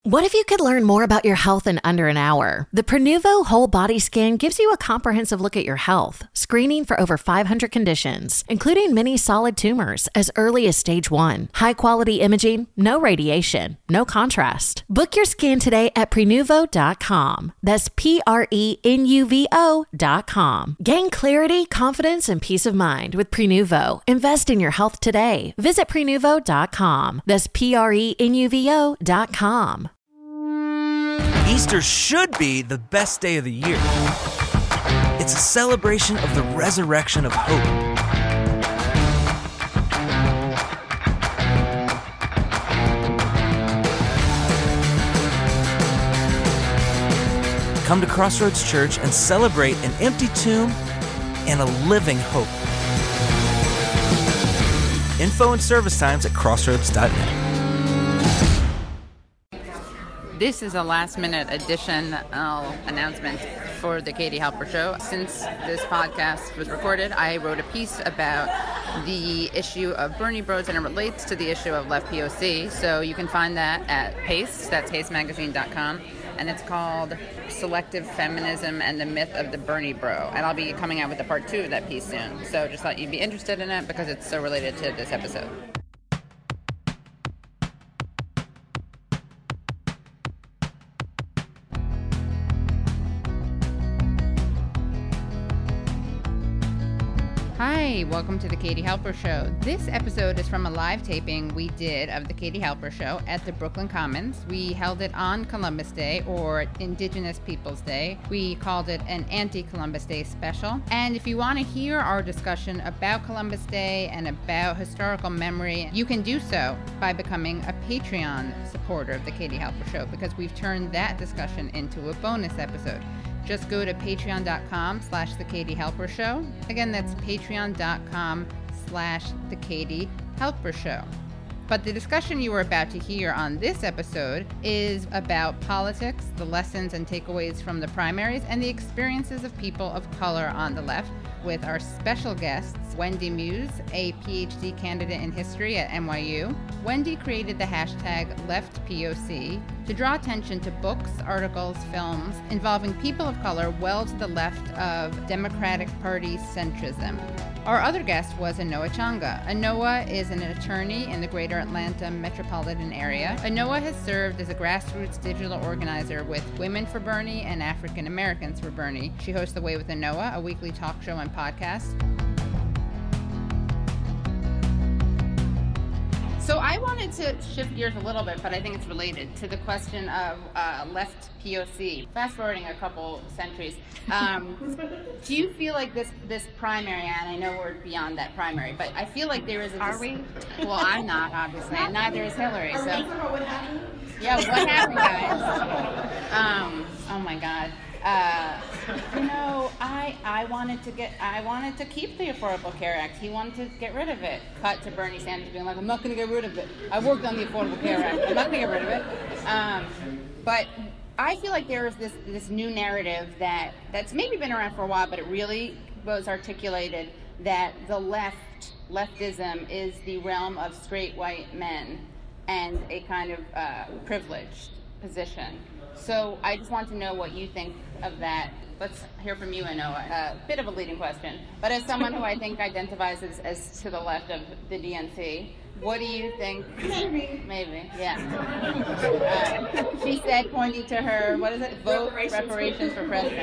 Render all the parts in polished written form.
What if you could learn more about your health in under an hour? The Prenuvo Whole Body Scan gives you a comprehensive look at your health, screening for over 500 conditions, including many solid tumors as early as stage 1. High-quality imaging, no radiation, no contrast. Book your scan today at Prenuvo.com. That's Prenuvo.com. Gain clarity, confidence, and peace of mind with Prenuvo. Invest in your health today. Visit Prenuvo.com. That's Prenuvo.com. Easter should be the best day of the year. It's a celebration of the resurrection of hope. Come to Crossroads Church and celebrate an empty tomb and a living hope. Info and service times at crossroads.net. This is a last-minute additional announcement for the Katie Halper Show. Since this podcast was recorded, I wrote a piece about the issue of Bernie Bros, and it relates to the issue of left POC. So you can find that at Pace, that's pacemagazine.com, and it's called Selective Feminism and the Myth of the Bernie Bro. And I'll be coming out with a part 2 of that piece soon. So just thought you'd be interested in it because it's so related to this episode. Hi, welcome to the Katie Halper Show. This episode is from a live taping we did of the Katie Halper Show at the Brooklyn Commons. We held it on Columbus Day, or Indigenous Peoples Day. We called it an anti-Columbus Day special. And if you want to hear our discussion about Columbus Day and about historical memory, you can do so by becoming a Patreon supporter of the Katie Halper Show, because we've turned that discussion into a bonus episode. Just go to patreon.com/The Katie Halper Show. Again, that's patreon.com/The Katie Halper Show. But the discussion you are about to hear on this episode is about politics, the lessons and takeaways from the primaries, and the experiences of people of color on the left, with our special guests, Wendy Muse, a PhD candidate in history at NYU. Wendy created the hashtag LeftPOC to draw attention to books, articles, films involving people of color well to the left of Democratic Party centrism. Our other guest was Anoa Changa. Anoa is an attorney in the greater Atlanta metropolitan area. Anoa has served as a grassroots digital organizer with Women for Bernie and African Americans for Bernie. She hosts The Way with Anoa, a weekly talk show and podcast. So I wanted to shift gears a little bit, but I think it's related to the question of left POC. Fast forwarding a couple centuries, do you feel like this primary, and I know we're beyond that primary, but I feel like there is a... Are we? Well, I'm not, obviously, and neither is Hillary. Are So we talking about what happened? yeah, what happened, guys? Oh my God. I wanted to keep the Affordable Care Act. He wanted to get rid of it. Cut to Bernie Sanders being like, I'm not going to get rid of it. I worked on the Affordable Care Act. I'm not going to get rid of it. But I feel like there is this new narrative that's maybe been around for a while, but it really was articulated that the leftism is the realm of straight white men and a kind of privileged position. So I just want to know what you think of that. Let's hear from you, Anoa. A bit of a leading question, but as someone who I think identifies as to the left of the DNC, what do you think? Maybe, yeah. She said, pointing to her, what is it? Vote reparations for president.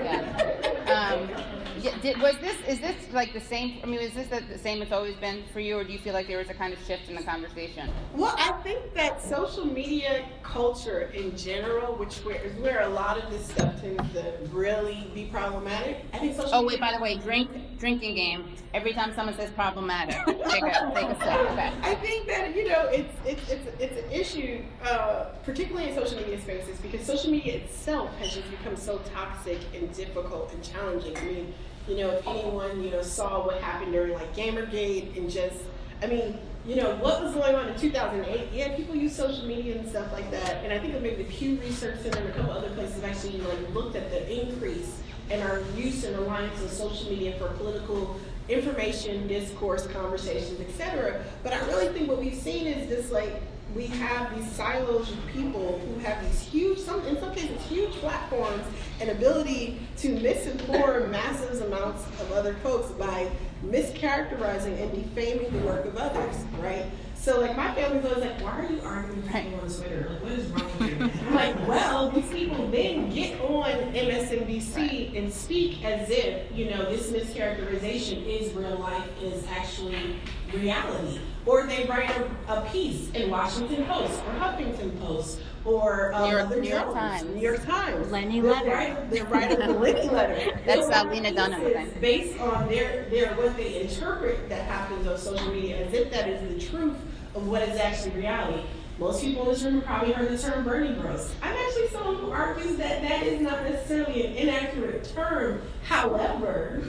Is this like the same? I mean, is this the same it's always been for you, or do you feel like there was a kind of shift in the conversation? Well, I think that social media culture in general, is where a lot of this stuff tends to really be problematic. I think social. Oh wait, by the way, drinking game. Every time someone says problematic, take a step. Okay. I think that it's an issue, particularly in social media spaces, because social media itself has just become so toxic and difficult and challenging. I mean, if anyone saw what happened during like Gamergate and what was going on in 2008? Yeah, people use social media and stuff like that. And I think maybe the Pew Research Center and a couple other places actually looked at the increase in our use and reliance on social media for political information, discourse, conversations, etc. But I really think what we've seen is this we have these silos of people who have these huge, in some cases, huge platforms and ability to misinform massive amounts of other folks by mischaracterizing and defaming the work of others, right? So, like, my family's always like, why are you arguing with people on Twitter? Like, what is wrong with you? I'm like, well, these people then get on MSNBC and speak as if, this mischaracterization is real life, is actually reality. Or they write a piece in Washington Post or Huffington Post or New York Times. Lenny Letter. They write a Lenny Letter. That's Lena Dunham thing. Based on their what they interpret that happens on social media as if that is the truth of what is actually reality. Most people in this room have probably heard the term Bernie Bros. I'm actually someone who argues that that is not necessarily an inaccurate term. However,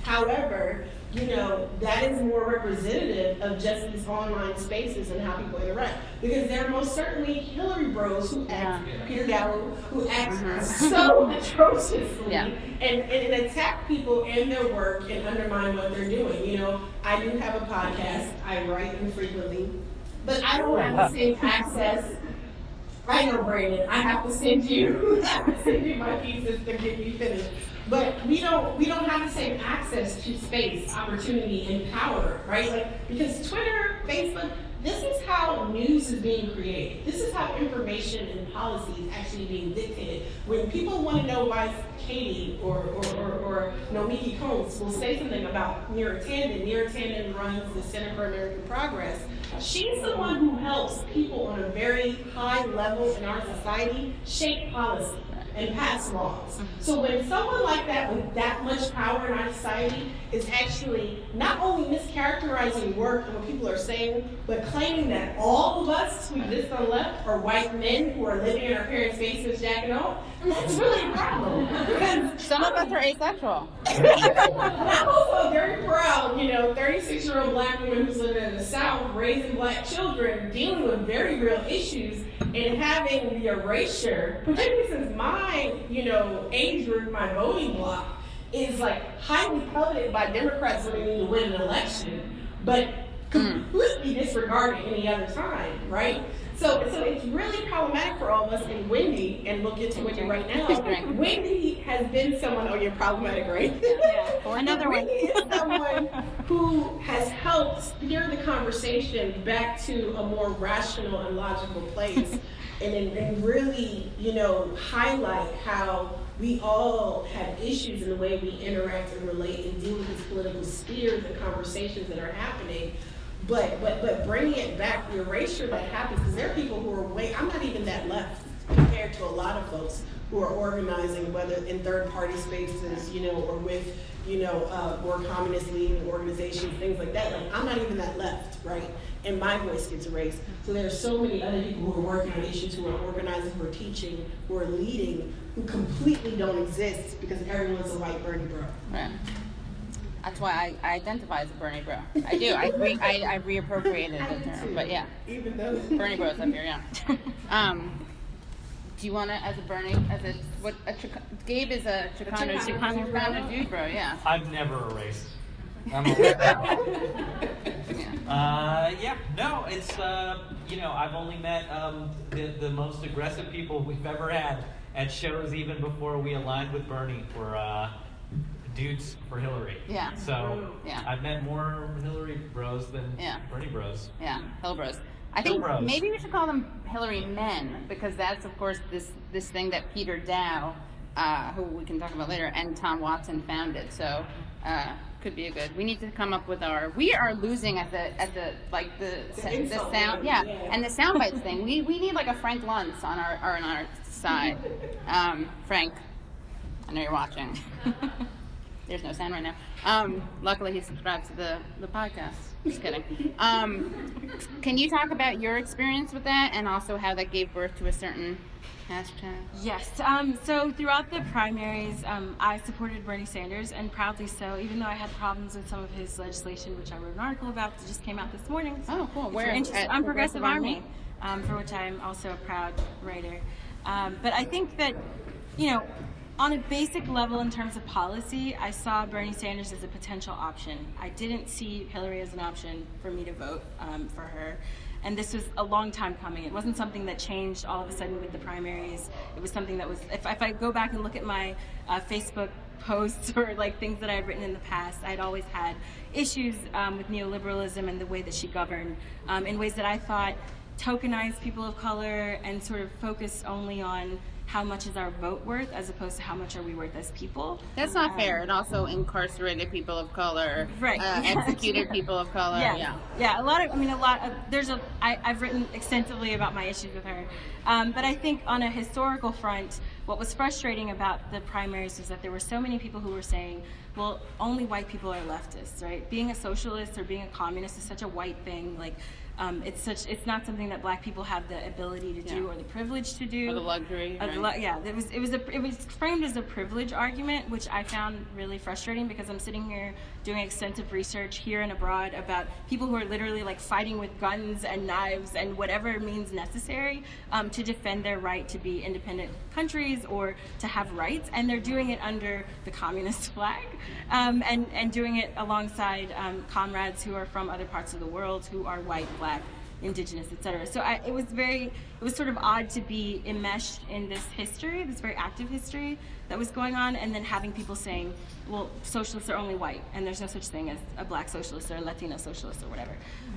that is more representative of just these online spaces and how people interact. Because there are most certainly Hillary Bros who act, Peter Gallo, who act so atrociously and attack people and their work and undermine what they're doing. I do have a podcast. I write infrequently, but I don't have the same access. I know, Brandon. I have to send you my pieces to get me finished. But we don't have the same access to space, opportunity, and power, right? Like, because Twitter, Facebook, this is how news is being created. This is how information and policy is actually being dictated. When people want to know why Katie or Nomiki Combs will say something about Neera Tanden runs the Center for American Progress. She's the one who helps people on a very high level in our society shape policy and pass laws. So when someone like that with that much power in our society is actually not only mischaracterizing work and what people are saying, but claiming that all of us who exist on the left are white men who are living in our parents' basements jacking off, that's really a problem. Because some of us are asexual. I'm also very proud, 36-year-old black woman who's living in the South, raising black children, dealing with very real issues, and having the erasure, particularly since my, age group, my voting block, is like highly coveted by Democrats when they need to win an election, but completely disregarded any other time, right? So it's really problematic for all of us. And Wendy, and we'll get to Wendy right now. Wendy has been someone. Oh, you're problematic, right? Yeah. Another one. Wendy is someone who has helped steer the conversation back to a more rational and logical place, and really, highlight how we all have issues in the way we interact and relate and deal with these political spheres and conversations that are happening. But bringing it back, the erasure that happens, because there are people who are I'm not even that left compared to a lot of folks who are organizing, whether in third-party spaces, or with, more communist-leaning organizations, things like that. Like, I'm not even that left, right? And my voice gets erased. So there are so many other people who are working on issues, who are organizing, who are teaching, who are leading, who completely don't exist because everyone's a white Bernie bro. Right. That's why I identify as a Bernie bro. I do. I reappropriated the term, but yeah. Even though Bernie bros up here, yeah. Do you want to, Gabe is a Chicano dude bro, yeah. I've never erased. I'm no, it's, I've only met the most aggressive people we've ever had at shows even before we aligned with Bernie were dudes for Hillary. Yeah. So yeah. I've met more Hillary bros than Bernie bros. Yeah, Hill bros. I think maybe we should call them Hillary men, because that's, of course, this thing that Peter Dow, who we can talk about later, and Tom Watson founded. So could be a good. We need to come up with we are losing at the sound, and the sound bites thing. We need like a Frank Luntz on our side. Frank, I know you're watching. There's no sound right now. Luckily, he subscribes to the podcast. Just kidding. Can you talk about your experience with that, and also how that gave birth to a certain hashtag? Yes. So throughout the primaries, I supported Bernie Sanders, and proudly so, even though I had problems with some of his legislation, which I wrote an article about that just came out this morning. Oh, cool. Where? On Progressive Army, for which I'm also a proud writer. But I think that, on a basic level in terms of policy, I saw Bernie Sanders as a potential option. I didn't see Hillary as an option for me to vote for her. And this was a long time coming. It wasn't something that changed all of a sudden with the primaries. It was something that was, if I go back and look at my Facebook posts or like things that I had written in the past, I'd always had issues with neoliberalism and the way that she governed in ways that I thought tokenized people of color and sort of focused only on how much is our vote worth as opposed to how much are we worth as people. That's not fair. And also incarcerated people of color, right? Executed people of color. Yeah. I've written extensively about my issues with her, but I think on a historical front, what was frustrating about the primaries was that there were so many people who were saying, well, only white people are leftists, right? Being a socialist or being a communist is such a white thing. Like, it's not something that black people have the ability to do or the privilege to do. Or the luxury. It was framed as a privilege argument, which I found really frustrating because I'm sitting here doing extensive research here and abroad about people who are literally like fighting with guns and knives and whatever means necessary to defend their right to be independent countries or to have rights, and they're doing it under the communist flag and doing it alongside comrades who are from other parts of the world who are white, black, indigenous, etc. So it was sort of odd to be enmeshed in this history, this very active history that was going on, and then having people saying, well, socialists are only white, and there's no such thing as a black socialist or a Latino socialist or whatever.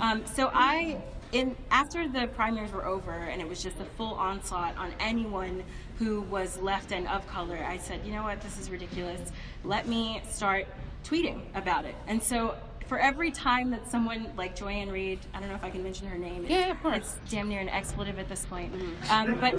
After the primaries were over, and it was just a full onslaught on anyone who was left and of color, I said, you know what, this is ridiculous. Let me start tweeting about it. And so for every time that someone like Joy-Ann Reid, I don't know if I can mention her name. Yeah, of course. It's damn near an expletive at this point. But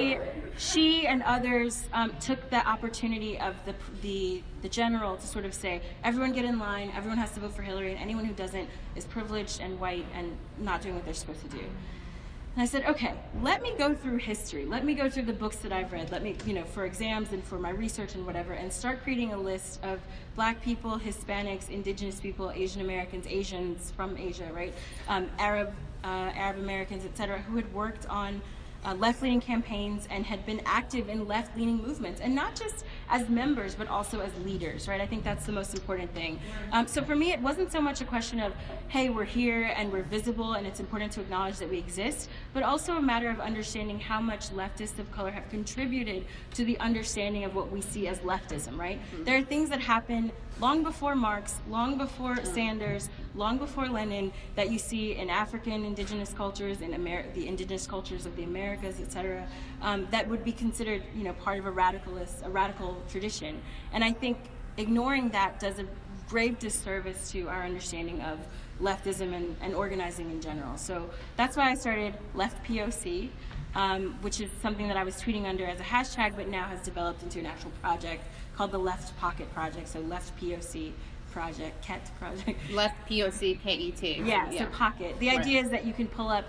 she and others took the opportunity of the general to sort of say, everyone get in line, everyone has to vote for Hillary, and anyone who doesn't is privileged and white and not doing what they're supposed to do. And I said, okay, let me go through history. Let me go through the books that I've read. Let me, for exams and for my research and whatever, and start creating a list of black people, Hispanics, indigenous people, Asian Americans, Asians from Asia, right? Arab Americans, et cetera, who had worked on left-leaning campaigns and had been active in left-leaning movements, and not just as members, but also as leaders, right? I think that's the most important thing. So for me, it wasn't so much a question of, hey, we're here and we're visible and it's important to acknowledge that we exist, but also a matter of understanding how much leftists of color have contributed to the understanding of what we see as leftism, right? There are things that happen long before Marx, long before Sanders, long before Lenin, that you see in African indigenous cultures, in the indigenous cultures of the Americas, etc., that would be considered, part of a radical tradition. And I think ignoring that does a grave disservice to our understanding of leftism and organizing in general. So that's why I started Left POC, which is something that I was tweeting under as a hashtag, but now has developed into an actual project called the Left Pocket Project, so Left POC Project, KET Project. Left POC, KET. Yeah, so Pocket. The idea is that you can pull up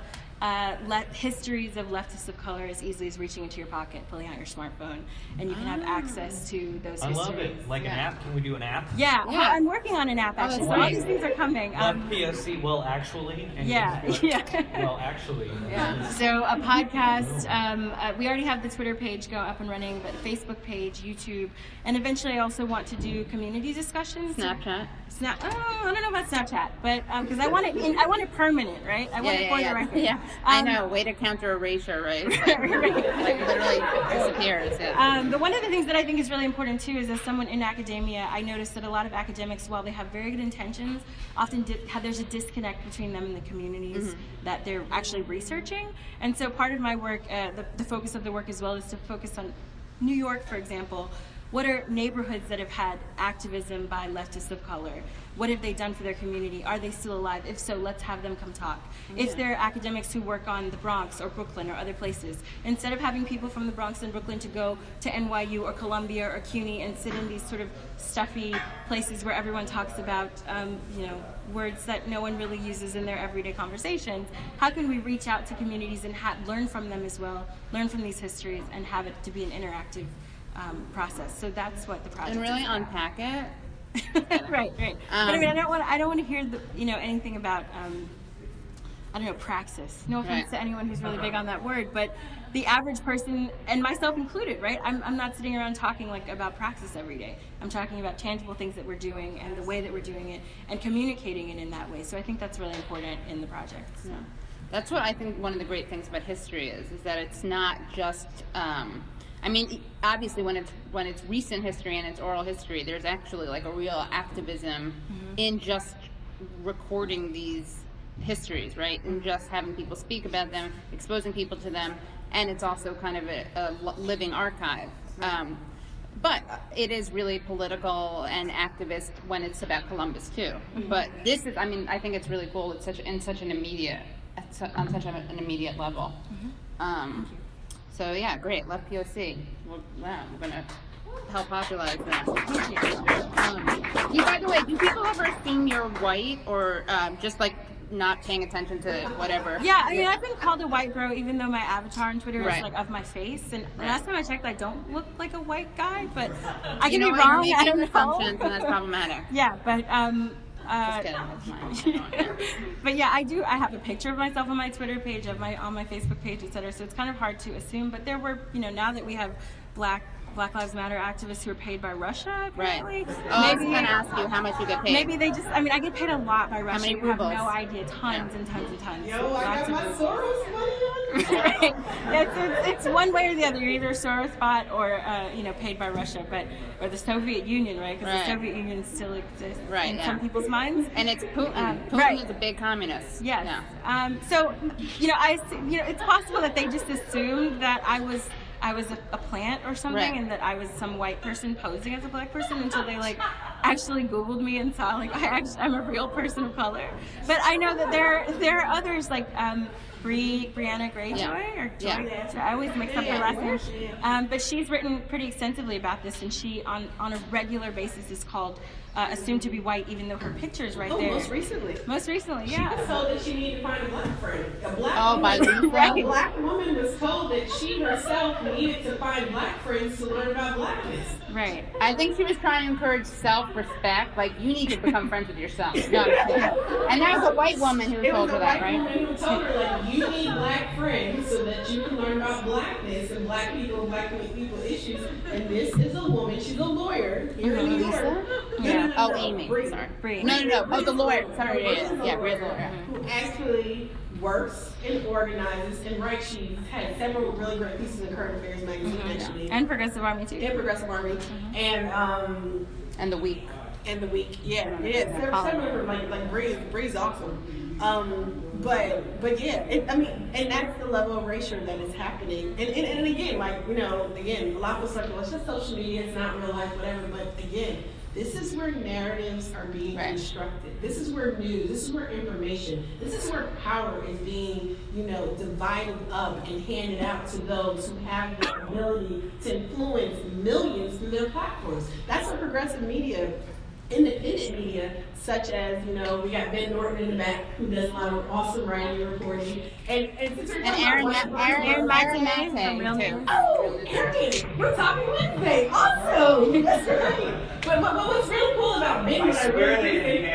histories of leftists of color as easily as reaching into your pocket, pulling out your smartphone, and you can have access to those histories. I love it. Like an app? Can we do an app? Yeah. Well, I'm working on an app actually. So all these things are coming. Left POC, well, actually. And well, actually. Yeah. So a podcast. We already have the Twitter page up and running, but Facebook page, YouTube, and eventually I also want to do community discussions. Snapchat. I don't know about Snapchat, but because I want it permanent, right? I want it for the record. Yeah. I know. Way to counter erasure, right? Like literally disappears. Yeah. But one of the things that I think is really important too is, as someone in academia, I noticed that a lot of academics, while they have very good intentions, often there's a disconnect between them and the communities that they're actually researching. And so part of my work, the focus of the work as well, is to focus on New York, for example. What are neighborhoods that have had activism by leftists of color? What have they done for their community? Are they still alive? If so, let's have them come talk. Yeah. If there are academics who work on the Bronx or Brooklyn or other places, instead of having people from the Bronx and Brooklyn to go to NYU or Columbia or CUNY and sit in these sort of stuffy places where everyone talks about, words that no one really uses in their everyday conversations, how can we reach out to communities and learn from them as well, learn from these histories, and have it to be an interactive process? So that's what the project and really is unpack it. right. But I mean, I don't want to hear anything about praxis. No offense to anyone who's really big on that word, but the average person, and myself included, right? I'm not sitting around talking about praxis every day. I'm talking about tangible things that we're doing and the way that we're doing it and communicating it in that way. So I think that's really important in the project. So. That's what I think one of the great things about history is that it's not just, I mean, obviously when it's recent history and it's oral history, there's actually like a real activism in just recording these histories, right? And just having people speak about them, exposing people to them, and it's also kind of a living archive. But it is really political and activist when it's about Columbus too. But this is, I mean, I think it's really cool. It's on such an immediate level. So yeah, great. Left POC. We're gonna help popularize that. By the way, do people ever assume you're white or just like not paying attention to whatever? Yeah, I mean, I've been called a white bro even though my avatar on Twitter is like of my face, and last time I checked, I don't look like a white guy, but I can be wrong. I don't know, and that's problematic. Yeah, but just kidding, that's fine. But yeah, I have a picture of myself on my Twitter page, on my Facebook page, etc. So it's kind of hard to assume. But there were, now that we have Black Lives Matter activists who are paid by Russia, apparently. Right. I was going to ask you how much you get paid. Maybe they just, I get paid a lot by Russia. How many you have rubles? no idea. Tons and tons and tons. Yo, I got my Soros money on. Right. Yeah, it's one way or the other. You're either a Soros bot or, paid by Russia, or the Soviet Union, right? Because the Soviet Union still exists in some people's minds. And it's Putin. Putin is a big communist. Yes. Yeah. So, it's possible that they just assumed that I was a plant or something, and that I was some white person posing as a black person until they actually Googled me and saw I'm a real person of color. But I know that there are others like Brianna Greyjoy or Joy. I always mix up her last name. But she's written pretty extensively about this, and she on a regular basis is called assumed to be white, even though her picture is right there. Most recently, yeah. She was told that she needed to find a black friend. A black woman was told that she herself needed to find black friends to learn about blackness. Right. I think she was trying to encourage self-respect. Like, you need to become friends with yourself. And that was a white woman who told her that, right? It was a white woman who told her, you need black friends so that you can learn about blackness and black people and black people issues. And this is a woman. She's a lawyer here in New York. Oh, Amy. Sorry. Bree. No. Oh, the lawyer. Sorry, yeah, Bree's lawyer. Who actually works and organizes and writes. She's had several really great pieces in Current Affairs magazine, actually. And Progressive Army, too. And Progressive Army. And The Week. And The Week. Yeah. Several like Bree's awesome. But yeah, and that's the level of erasure that is happening. And again, a lot of us are like, well, it's just social media, it's not real life, whatever. But again, this is where narratives are being constructed. This is where news, this is where information, this is where power is being, divided up and handed out to those who have the ability to influence millions through their platforms. That's what progressive media, independent media, such as, we got Ben Norton in the back, who does a lot of awesome writing and reporting. And Aaron Matte from Real News. Oh, Aaron, we're talking Wednesday. Awesome. That's great. But what's really cool about Ben, What's really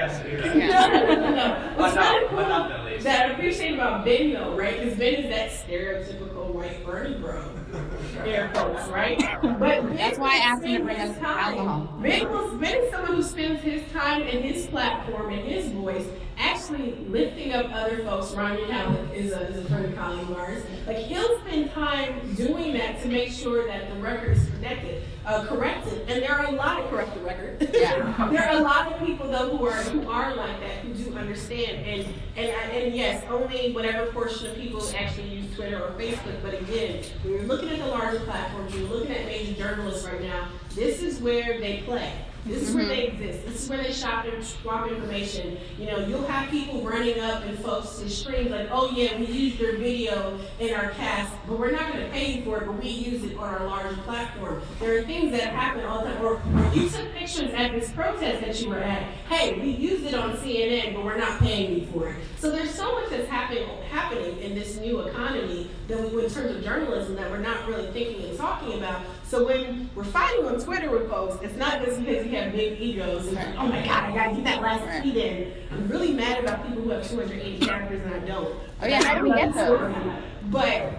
cool that I appreciate about Ben, though, right? Because Ben is that stereotypical white Bernie bro. Air quotes, right? But that's why I asked him to bring us alcohol. Ben is someone who spends his time and his platform and his voice actually lifting up other folks. Ron Howard is a friend of colleague of ours. Like, he'll spend time doing that to make sure that the record is corrected. And there are a lot of corrected records. Yeah. There are a lot of people though who are like that, who do understand. And yes, only whatever portion of people actually use Twitter or Facebook. But again, when you're looking at the larger platforms, you're looking at major journalists right now, this is where they play. This is where they exist. This is where they shop and swap information. You'll have people running up in folks' streams like, oh yeah, we used your video in our cast, but we're not going to pay you for it, but we use it on our larger platform. There are things that happen all the time. Or you took pictures at this protest that you were at. Hey, we used it on CNN, but we're not paying you for it. So there's so much that's happening in this new economy that in terms of journalism that we're not really thinking and talking about. So when we're fighting on Twitter with folks, it's not just because you have big egos and oh my God, I gotta get that last tweet in. I'm really mad about people who have 280 characters and I don't. Oh yeah, how do we get those? But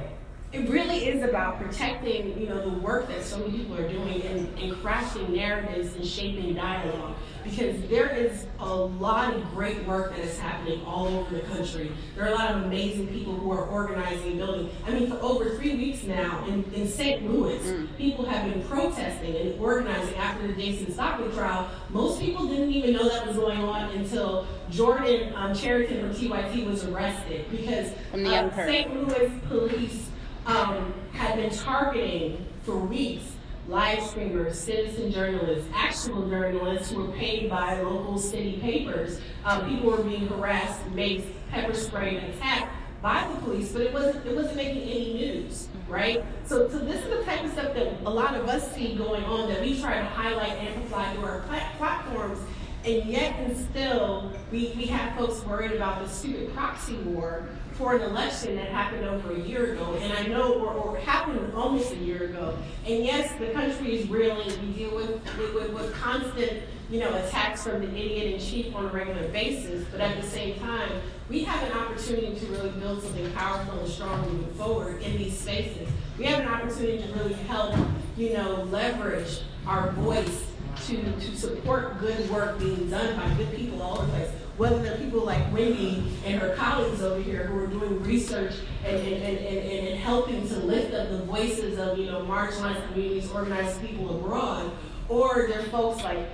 it really is about protecting, the work that so many people are doing and crafting narratives and shaping dialogue. Because there is a lot of great work that is happening all over the country. There are a lot of amazing people who are organizing and building. I mean, for over 3 weeks now in St. Louis, people have been protesting and organizing after the Jason Stockley trial. Most people didn't even know that was going on until Jordan Charrington from TYT was arrested, because St. Louis police had been targeting for weeks live streamers, citizen journalists, actual journalists who were paid by local city papers. People were being harassed, maced, pepper sprayed, and attacked by the police, but it wasn't making any news, right? So this is the type of stuff that a lot of us see going on, that we try to highlight and amplify through our platforms, and yet and still we have folks worried about the stupid proxy war for an election that happened over a year ago, and I know, or happened almost a year ago. And yes, the country is reeling. We deal with constant, attacks from the idiot in chief on a regular basis. But at the same time, we have an opportunity to really build something powerful and strong moving forward in these spaces. We have an opportunity to really help, leverage our voice to support good work being done by good people all over the place. Whether they're people like Wendy and her colleagues over here who are doing research and helping to lift up the voices of, marginalized communities, organized people abroad, or they're folks like,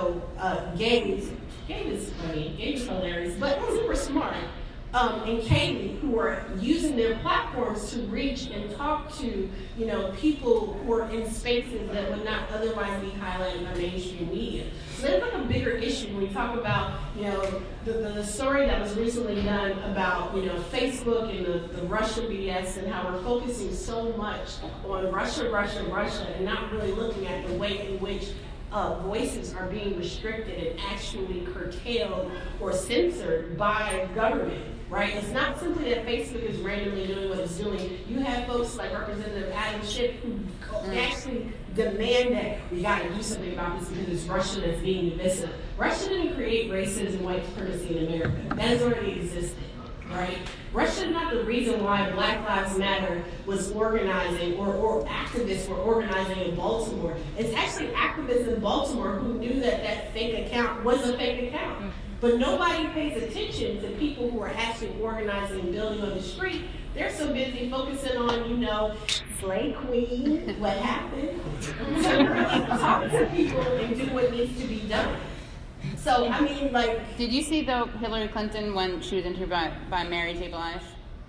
Gabe is funny, Gabe is hilarious, but super smart, and Kaylee, who are using their platforms to reach and talk to, people who are in spaces that would not otherwise be highlighted by mainstream media. So there's like a bigger issue when we talk about, the story that was recently done about, Facebook and the Russia BS, and how we're focusing so much on Russia, and not really looking at the way in which voices are being restricted and actually curtailed or censored by government, right? It's not simply that Facebook is randomly doing what it's doing. You have folks like Representative Adam Schiff who actually demand that we got to do something about this because it's Russia that's being divisive. Russia didn't create racism and white supremacy in America. That has already existed, right? Russia is not the reason why Black Lives Matter was organizing, or activists were organizing in Baltimore. It's actually activists in Baltimore who knew that fake account was a fake account. But nobody pays attention to people who are actually organizing and building on the street. They're so busy focusing on, Slay Queen, what happened, talk to people and do what needs to be done. So, I mean, Did you see, though, Hillary Clinton when she was interviewed by Mary J. Blige?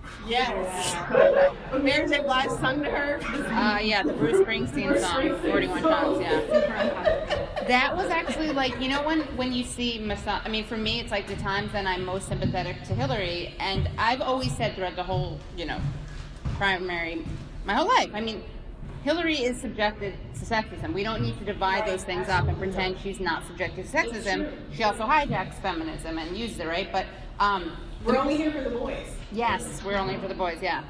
Yes. When Mary J. Blige sung to her? Yeah, the Bruce Springsteen song, 41 Times, yeah. That was actually when you see for me, it's like the times that I'm most sympathetic to Hillary, and I've always said throughout the whole, primary, my whole life, Hillary is subjected to sexism. We don't need to divide those things up and pretend she's not subjected to sexism. She also hijacks feminism and uses it, right? But we're only here for the boys. Yes, we're only here for the boys, yeah.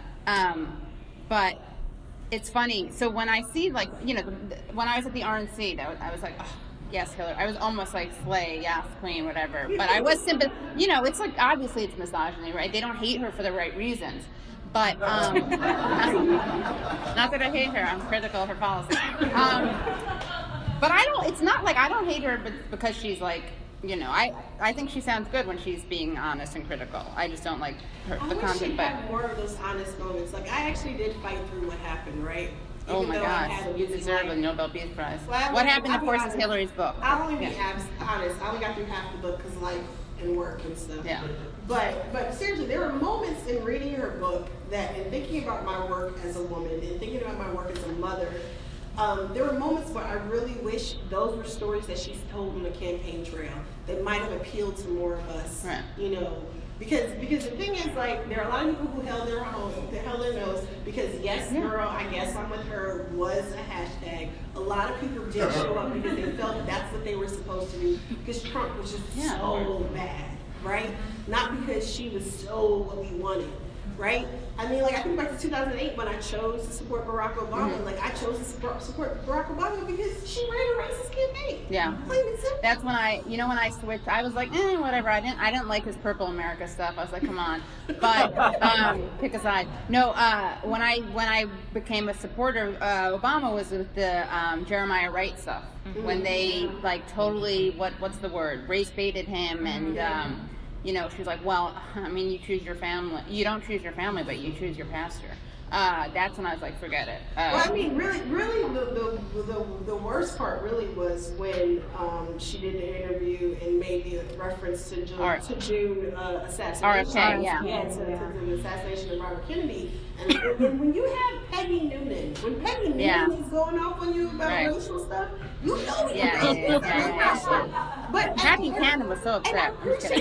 But it's funny. So when I see, when I was at the RNC, I was like, oh, yes, Hillary. I was almost like, slay, yes, queen, whatever. But I was it's like, obviously it's misogyny, right? They don't hate her for the right reasons. But, not that I hate her, I'm critical of her policy. But it's not like I don't hate her because she's like, I think she sounds good when she's being honest and critical. I just don't like the content. I wish she had more of those honest moments. I actually did fight through what happened, right? Oh my gosh, you deserve a Nobel Peace Prize. Well, what happened, of course, is Hillary's book. I'll only be honest. I only got through half the book because life and work and stuff. Yeah. But seriously, there were moments in reading her book and thinking about my work as a woman and thinking about my work as a mother, there were moments where I really wish those were stories that she's told on the campaign trail that might have appealed to more of us, right. Because the thing is, there are a lot of people who held their nose because, yes, girl, I guess I'm with her was a hashtag. A lot of people did show up because they felt that's what they were supposed to do because Trump was just so bad, right? Not because she was so what we wanted. right? I mean, like, I think back to 2008 when I chose to support Barack Obama. Mm-hmm. Like, I chose to support Barack Obama because she ran a racist campaign. Yeah. Plain and simple. That's when when I switched, I was like, whatever. I didn't like his Purple America stuff. I was like, come on. But pick a side. No, when I became a supporter, Obama was with the Jeremiah Wright stuff. Mm-hmm. When they like totally what's the word, race baited him, and she was like, well, I mean, you choose your family. You don't choose your family, but you choose your pastor. That's when I was like, forget it. Well, I mean, really, the worst part really was when she did the interview and made the reference to June assassination. RFK, yeah. To the assassination of Robert Kennedy. And when you have Peggy Noonan, is going off on you about racial stuff, you know it. Yeah. But Jackie Cannon was so upset.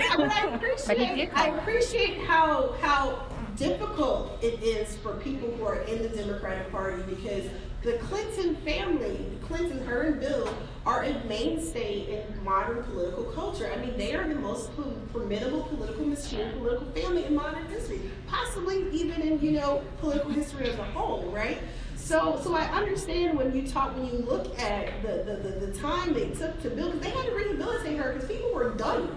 I appreciate how difficult it is for people who are in the Democratic Party, because the Clinton family, her and Bill, are a mainstay in modern political culture. I mean, they are the most formidable political machine, political family in modern history, possibly even in, political history as a whole, right? So I understand when you look at the time they took to build, because they had to rehabilitate her because people were done.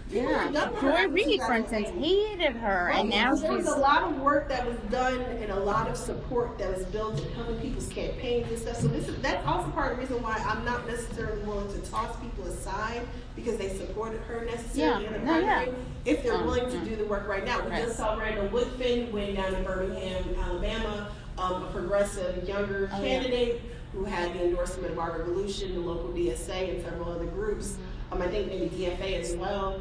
Joy Reid, for instance, hated her, and now there was a lot of work that was done and a lot of support that was built in helping people's campaigns and stuff. So that's also part of the reason why I'm not necessarily willing to toss people aside because they supported her necessarily in the primary, if they're willing to do the work right now. We just saw Randall Woodfin win down in Birmingham, Alabama, a progressive younger candidate who had the endorsement of Barbara Galushin, the local DSA, and several other groups. I think maybe DFA as well.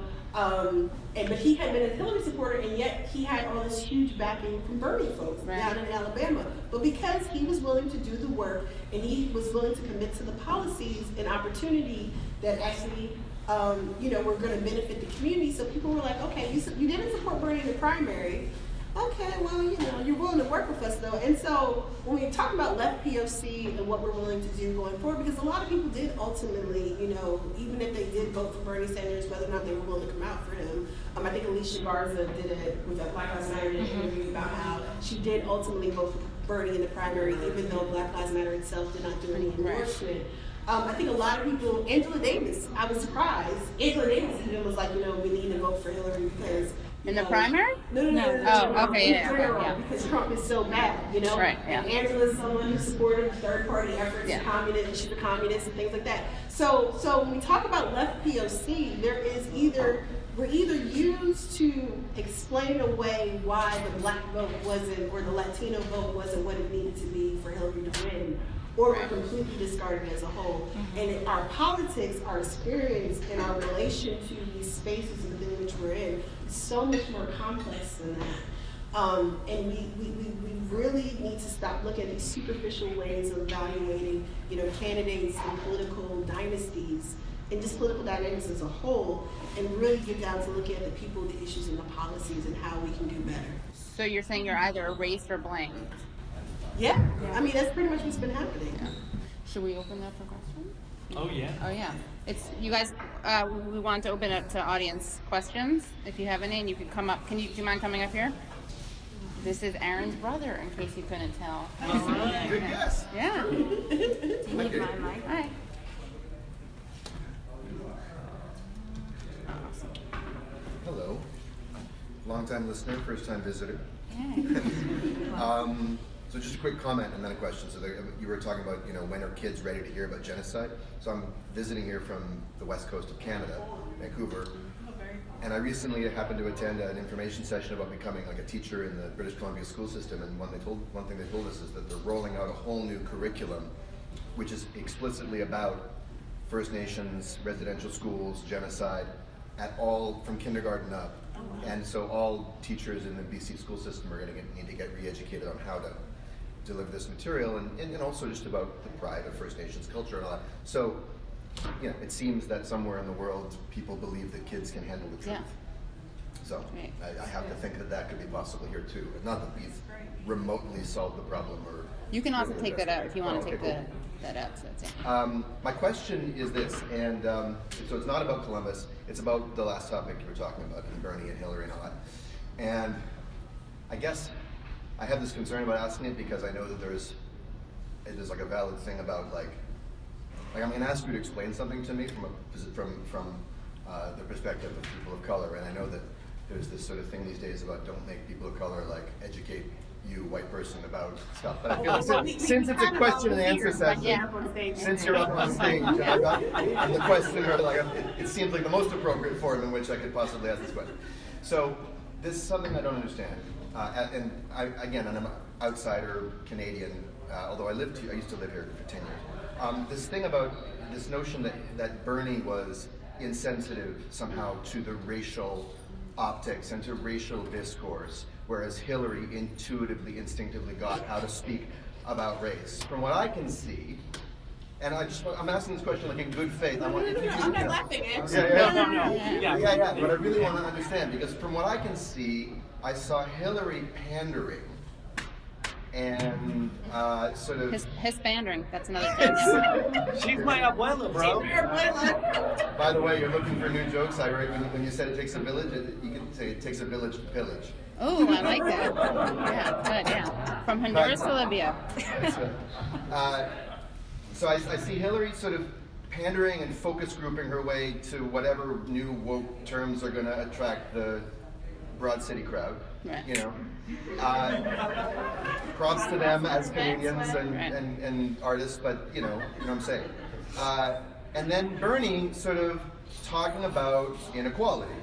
But he had been a Hillary supporter, and yet he had all this huge backing from Bernie folks down in Alabama. But because he was willing to do the work and he was willing to commit to the policies and opportunity that actually, were going to benefit the community, so people were like, okay, you didn't support Bernie in the primary. Okay, well, you're willing to work with us, though. And so when we talk about left POC and what we're willing to do going forward, because a lot of people did ultimately, even if they did vote for Bernie Sanders, whether or not they were willing to come out for him. I think Alicia Garza did it with that Black Lives Matter interview about how she did ultimately vote for Bernie in the primary, even though Black Lives Matter itself did not do any endorsement. I think a lot of people, Angela Davis, I was surprised. Angela Davis even was like, we need to vote for Hillary because in the primary? No. Oh, okay, yeah. Because Trump is so bad, Right, yeah. And Angela's someone who supported third-party efforts, communism, she's a communist, and things like that. So when we talk about left POC, we're either used to explain away why the black vote wasn't, or the Latino vote wasn't what it needed to be for Hillary to win, or we're completely discarded as a whole. And our politics, our experience, and our relation to these spaces within which we're in is so much more complex than that. And we really need to stop looking at these superficial ways of evaluating, candidates and political dynasties and just political dynamics as a whole, and really get down to looking at the people, the issues, and the policies, and how we can do better. So you're saying you're either erased or blamed? Yeah. I mean, that's pretty much what's been happening. Yeah. Should we open up for questions? Oh yeah. It's you guys. We want to open up to audience questions. If you have any, and you can come up. Do you mind coming up here? This is Aaron's brother, in case you couldn't tell. Good guess. Yeah. Do you need my mic? Hi. Hello. Long-time listener, first-time visitor. So just a quick comment and then a question. So you were talking about, when are kids ready to hear about genocide? So I'm visiting here from the west coast of Canada, Vancouver, and I recently happened to attend an information session about becoming like a teacher in the British Columbia school system, and one thing they told us is that they're rolling out a whole new curriculum, which is explicitly about First Nations, residential schools, genocide, at all from kindergarten up. And so all teachers in the BC school system are going to need to get re-educated on how to deliver this material, and also just about the pride of First Nations culture and all that. So, it seems that somewhere in the world people believe that kids can handle the truth. So I have to think that could be possible here too. Not that we've remotely solved the problem, or you can also take that out if you want to take that out. So that's it. My question is this, and so it's not about Columbus. It's about the last topic you were talking about, and Bernie and Hillary and all that. And I guess I have this concern about asking it because I know that there's like a valid thing about like I'm going to ask you to explain something to me from the perspective of people of color, and I know that there's this sort of thing these days about don't make people of color like educate you, white person, about stuff. But I feel like since it's a question and answer session, since you're up on stage, and the question, or like it seems like the most appropriate forum in which I could possibly ask this question. So this is something I don't understand, and I'm an outsider Canadian, although I used to live here for 10 years. This thing about this notion that Bernie was insensitive somehow to the racial optics and to racial discourse, whereas Hillary intuitively, instinctively got how to speak about race. From what I can see, and I'm asking this question like in good faith. I'm not laughing. Yeah. But I really want to understand, because from what I can see, I saw Hillary pandering and sort of his pandering. That's another thing. She's my abuela, bro. By the way, you're looking for new jokes. I read when you said it takes a village, you could say it takes a village to pillage. Oh, I like that. Yeah, good. Yeah, from Honduras to Libya. So I see Hillary sort of pandering and focus grouping her way to whatever new woke terms are going to attract the Broad City crowd. Right. You know, props to them as Canadians and artists, but you know what I'm saying. And then Bernie sort of talking about inequality,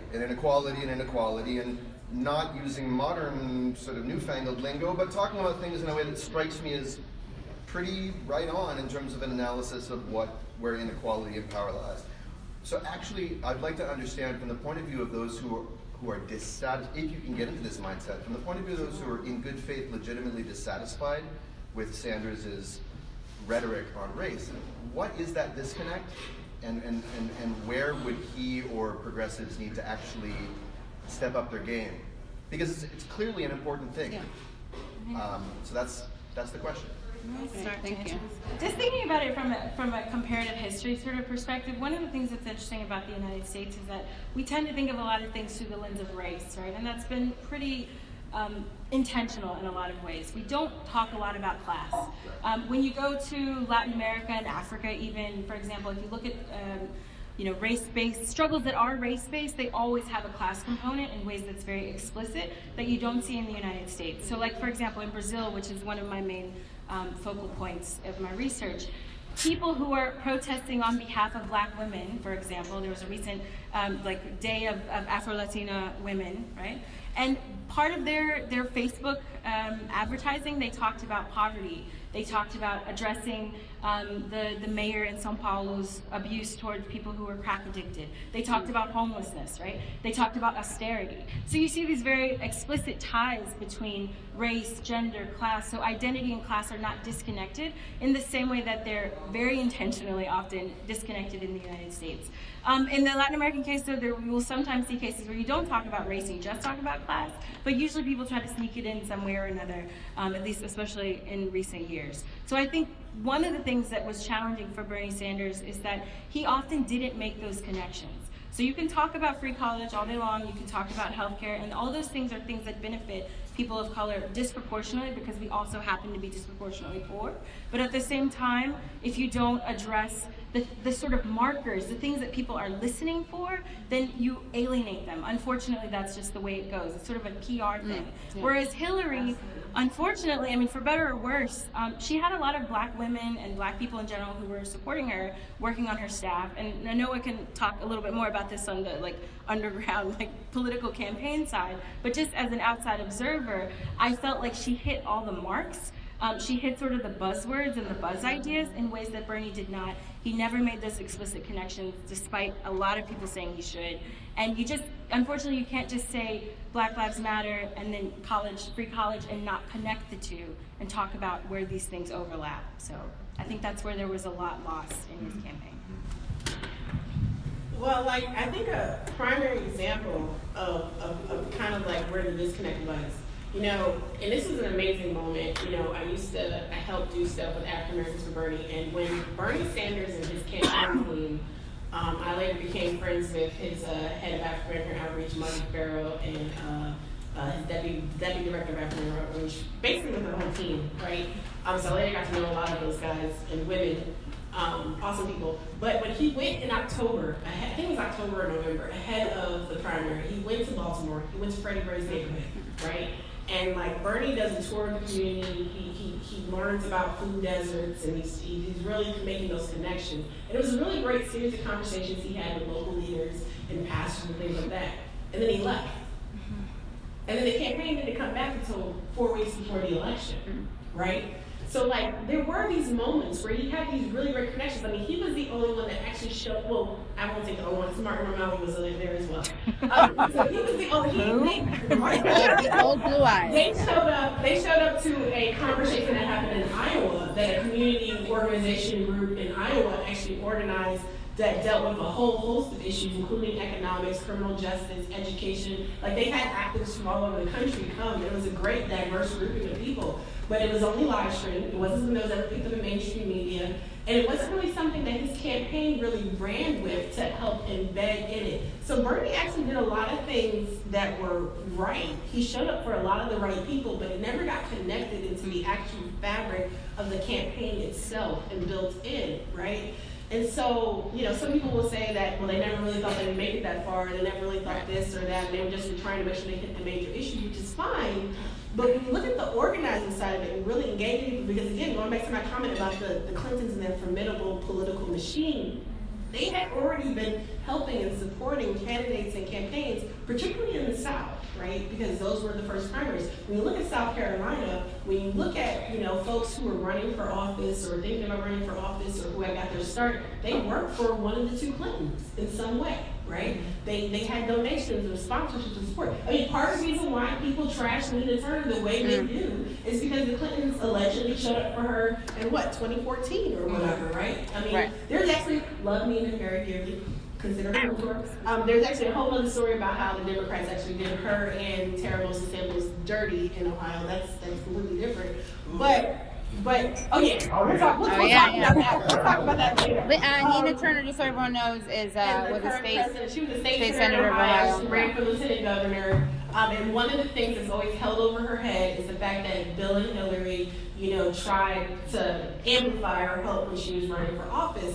and not using modern sort of newfangled lingo, but talking about things in a way that strikes me as pretty right on in terms of an analysis of where inequality and power lies. So actually, I'd like to understand from the point of view of those who are dissatisfied, if you can get into this mindset, from the point of view of those who are in good faith legitimately dissatisfied with Sanders's rhetoric on race, what is that disconnect, and where would he or progressives need to actually step up their game? Because it's clearly an important thing. Yeah. So that's the question. Thank you. Just thinking about it from a comparative history sort of perspective, one of the things that's interesting about the United States is that we tend to think of a lot of things through the lens of race, right? And that's been pretty intentional in a lot of ways. We don't talk a lot about class. When you go to Latin America and Africa, even, for example, if you look at race-based struggles that are race-based, they always have a class component in ways that's very explicit that you don't see in the United States. So like, for example, in Brazil, which is one of my main focal points of my research, people who are protesting on behalf of black women, for example, there was a recent day of Afro-Latina women, right? And part of their Facebook advertising, they talked about poverty. They talked about addressing the mayor in São Paulo's abuse towards people who were crack addicted. They talked about homelessness, right? They talked about austerity. So you see these very explicit ties between race, gender, class. So identity and class are not disconnected in the same way that they're very intentionally often disconnected in the United States. In the Latin American case, though, we will sometimes see cases where you don't talk about race, you just talk about class, but usually people try to sneak it in some way or another, at least especially in recent years. So I think one of the things that was challenging for Bernie Sanders is that he often didn't make those connections. So you can talk about free college all day long, you can talk about healthcare, and all those things are things that benefit people of color disproportionately because we also happen to be disproportionately poor. But at the same time, if you don't address the sort of markers, the things that people are listening for, then you alienate them. Unfortunately, that's just the way it goes. It's sort of a PR thing. Yeah. Whereas Hillary, unfortunately, I mean, for better or worse, she had a lot of black women and black people in general who were supporting her, working on her staff. And I know I can talk a little bit more about this on the underground political campaign side, but just as an outside observer, I felt like she hit all the marks. She hit sort of the buzzwords and the buzz ideas in ways that Bernie did not. He never made those explicit connections, despite a lot of people saying he should. And unfortunately, you can't just say Black Lives Matter and then free college, and not connect the two and talk about where these things overlap. So I think that's where there was a lot lost in his campaign. Well, I think a primary example of kind of where the disconnect was, and this was an amazing moment. I helped do stuff with African Americans for Bernie, and when Bernie Sanders and his campaign team, I later became friends with his head of African American outreach, Marty Farrow, and his deputy director of African Outreach, basically with the whole team, right? So I later got to know a lot of those guys and women, awesome people. But when he went in October, I think it was October or November, ahead of the primary, he went to Baltimore, he went to Freddie Gray's neighborhood, right? And like Bernie does a tour of the community, he learns about food deserts, and he's really making those connections. And it was a really great series of conversations he had with local leaders and pastors and things like that. And then he left. And then the campaign didn't come back until 4 weeks before the election, right? So like there were these moments where he had these really great connections. I mean, he was the only one that actually showed. Well, I won't take the only one. Because Martin O'Malley was there as well. So he was the only. Old blue eyes. They showed up to a conversation that happened in Iowa that a community organization group in Iowa actually organized that dealt with a whole host of issues, including economics, criminal justice, education. Like they had activists from all over the country come. It was a great, diverse grouping of people. But it was only live streamed. It wasn't something that was ever picked up in mainstream media. And it wasn't really something that his campaign really ran with to help embed in it. So Bernie actually did a lot of things that were right. He showed up for a lot of the right people, but it never got connected into the actual fabric of the campaign itself and built in, right? And so, you know, some people will say that, well, they never really thought they would make it that far, they never really thought this or that, and they were just trying to make sure they hit the major issue, which is fine. But when you look at the organizing side of it and really engaging people, because again, going back to my comment about the Clintons and their formidable political machine, they had already been helping and supporting candidates and campaigns, particularly in the South, right? Because those were the first primaries. When you look at South Carolina, when you look at, you know, folks who are running for office or thinking about running for office or who had got their start, they worked for one of the two Clintons in some way, right? They had donations or sponsorships and support. I mean, part of the reason why people trash Nina Turner the way they do is because the Clintons allegedly showed up for her in what, 2014 or whatever, right? I mean, there's actually, love Nina very dearly, consider her for. There's actually a whole other story about how the Democrats actually did her and Tara Moses Samuels dirty in Ohio. That's completely different. But oh yeah, we'll talk about that. We'll talk about that later. Nina Turner, just so everyone knows, was a she was a state senator of Ohio. She ran for lieutenant governor. And one of the things that's always held over her head is the fact that Bill and Hillary, you know, tried to amplify her help when she was running for office.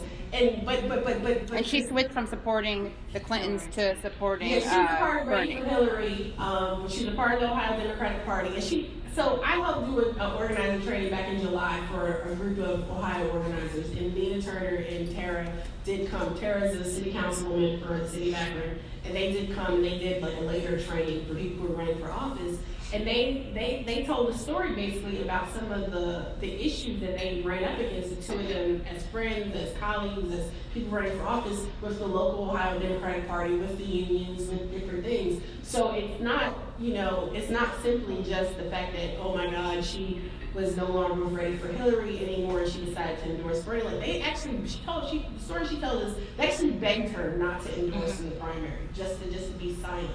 And she switched from supporting the Clintons to supporting she was a part of Bernie. For Hillary. She was a part of the Ohio Democratic Party, and so I helped do an organizing training back in July for a group of Ohio organizers, and Nina Turner and Tara did come. Tara's a city councilwoman for the city of Akron, and they did come and they did like a later training for people who were running for office. And they told a story basically about some of the issues that they ran up against, the two of them as friends, as colleagues, as people running for office with the local Ohio Democratic Party, with the unions, with different things. So it's not, you know, it's not simply just the fact that, oh my God, she was no longer ready for Hillary anymore and she decided to endorse Bernie. Like they actually, the story she told us, they actually begged her not to endorse in the primary, just to be silent.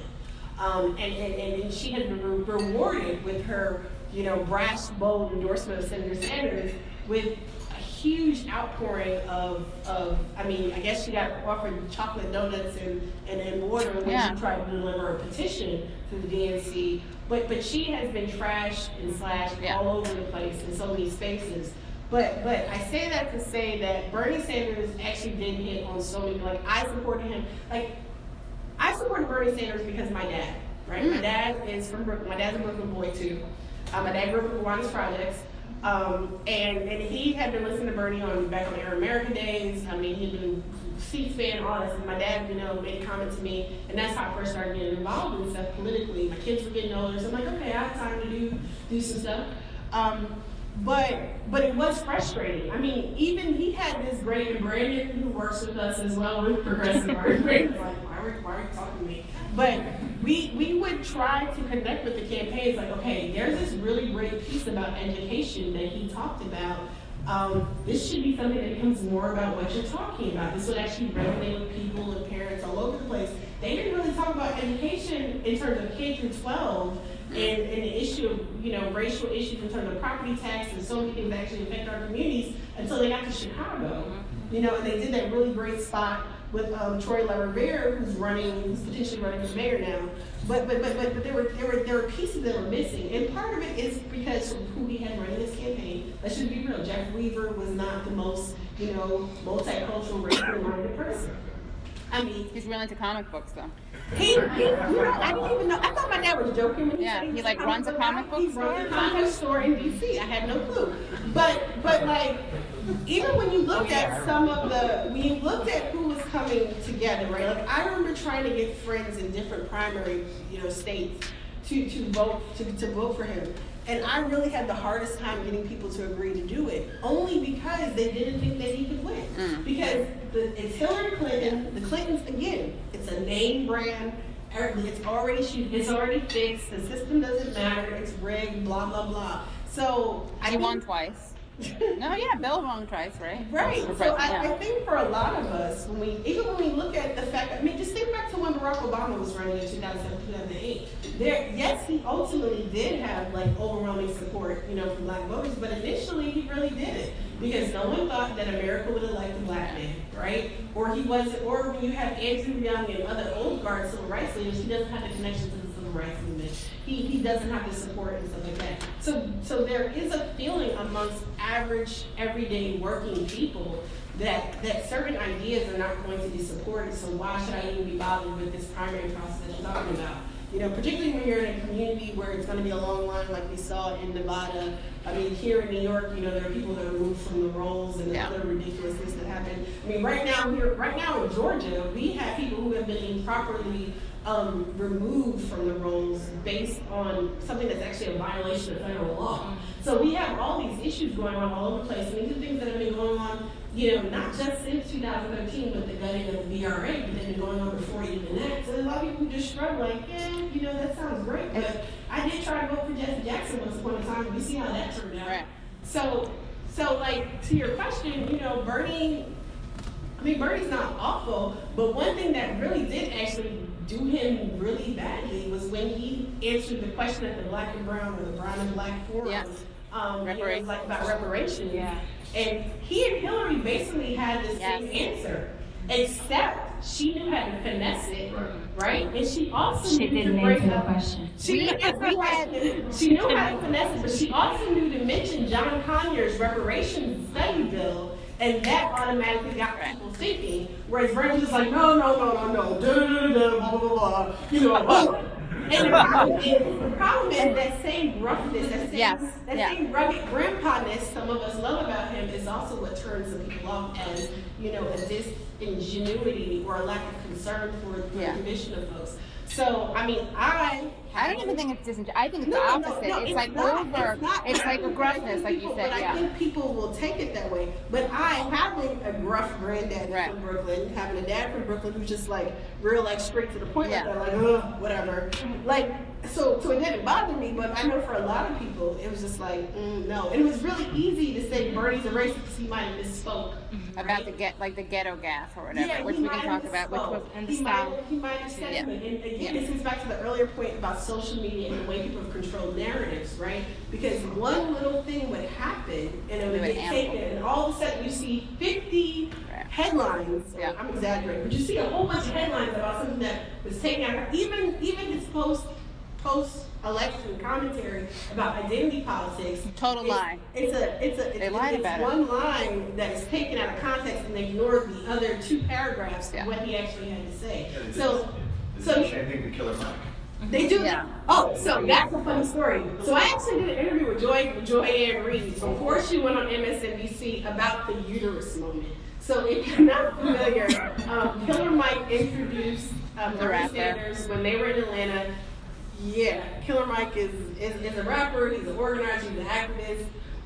And she has been rewarded with her, you know, brash, bold endorsement of Senator Sanders with a huge outpouring of I mean, I guess she got offered chocolate donuts and water when she tried to deliver a petition to the DNC. But she has been trashed and slashed all over the place in so many spaces. But I say that to say that Bernie Sanders actually did hit on so many, like I supported him, like I supported Bernie Sanders because of my dad, right? My dad is from Brooklyn. My dad's a Brooklyn boy too. My dad grew up in Kiwanis Projects. And he had been listening to Bernie back on Air America days. I mean, he'd been C-SPAN, all this. And my dad, you know, made a comment to me, and that's how I first started getting involved in stuff politically. My kids were getting older, so I'm like, okay, I have time to do some stuff. But it was frustrating. I mean, even he had this great Brandon who works with us as well with Progressive Art. Brandon's like, why are you talking to me? But we would try to connect with the campaigns like, okay, there's this really great piece about education that he talked about. This should be something that becomes more about what you're talking about. This would actually resonate with people and parents all over the place. They didn't really talk about education in terms of K through 12 and the issue of, you know, racial issues in terms of property tax and so many things that actually affect our communities until they got to Chicago. You know, and they did that really great spot with Troy LaRiviere, who's potentially running for mayor now. But there were pieces that were missing, and part of it is because of who he had running this campaign. Let's just be real. Jeff Weaver was not the most, multicultural, racially minded person. I mean, He's really into comic books, though. I didn't even know. I thought my dad was joking when he said he like runs a comic book He store. runs a comic book store in DC. I had no clue. But like, even when you looked at who was coming together, right? Like, I remember trying to get friends in different primary, states to vote for him. And I really had the hardest time getting people to agree to do it, only because they didn't think that he could win. Because it's Hillary Clinton, the Clintons, again, it's a name brand, it's already fixed, the system doesn't matter, it's rigged, blah, blah, blah. So He won twice. No, yeah, Bill won twice, right? Right. So I think for a lot of us, when we look at the fact, just think back to when Barack Obama was running in 2007, 2008. Yes, he ultimately did have like overwhelming support, from black voters, but initially he really didn't, because no one thought that America would elect a black man, right? Or when you have Andrew Young and other old guard civil rights leaders, he doesn't have the connection to the civil rights movement. He doesn't have the support and stuff like that. So there is a feeling amongst average, everyday working people that certain ideas are not going to be supported. So why should I even be bothered with this primary process that you're talking about? Particularly when you're in a community where it's going to be a long line, like we saw in Nevada. Here in New York, there are people that are removed from the rolls and other ridiculousness that happen. Right now in Georgia, we have people who have been improperly removed from the rolls based on something that's actually a violation of federal law. So we have all these issues going on all over the place. These are things that have been going on, not just since 2013 with the gutting of the VRA, but they've been going on before even that. So a lot of people just shrug like, that sounds great, but I did try to vote for Jesse Jackson once upon a time, and we see how that turned out. Right. So like, to your question, Bernie's not awful, but one thing that really did actually do him really badly was when he answered the question at the Black and Brown or the Brown and Black Forum. Yes. It was like about reparations. Yeah. And he and Hillary basically had the same answer, except she knew how to finesse it, right? And she also knew to break up the question. She knew how to finesse it, but she also knew to mention John Conyers' reparations study bill. And that automatically got people thinking, whereas Bernie was just like, no, blah, blah, blah, And the problem is that same roughness, that same rugged grandpa-ness some of us love about him is also what turns some people off as, a disingenuity or a lack of concern for the condition of folks. So, I don't even think it's disingenuous. I think it's the opposite. It's like a gruffness, like you said. But I think people will take it that way. But having a gruff granddad from Brooklyn, having a dad from Brooklyn who's just like real, like straight to the point, like that, like whatever. Like, so it didn't bother me. But I know for a lot of people, it was just like no. And it was really easy to say Bernie's a racist because he might have misspoke about the ghetto gas or whatever, which we can talk about, which was in the style. He might have said, and again, this goes back to the earlier point about social media and the way people have controlled narratives, right? Because one little thing would happen and it would get taken, and all of a sudden you see 50 headlines. I'm exaggerating, but you see a whole bunch of headlines about something that was taken out. Even his post-election commentary about identity politics. Total lie. It's one line that is taken out of context and ignored the other two paragraphs of what he actually had to say. So the same thing to Killer Mike. They do. Yeah. Oh, so that's a funny story. So I actually did an interview with Joy Ann Reid before she went on MSNBC about the uterus moment. So if you're not familiar, Killer Mike introduced Bernie Sanders when they were in Atlanta. Yeah, Killer Mike is a rapper. He's an organizer. He's an activist.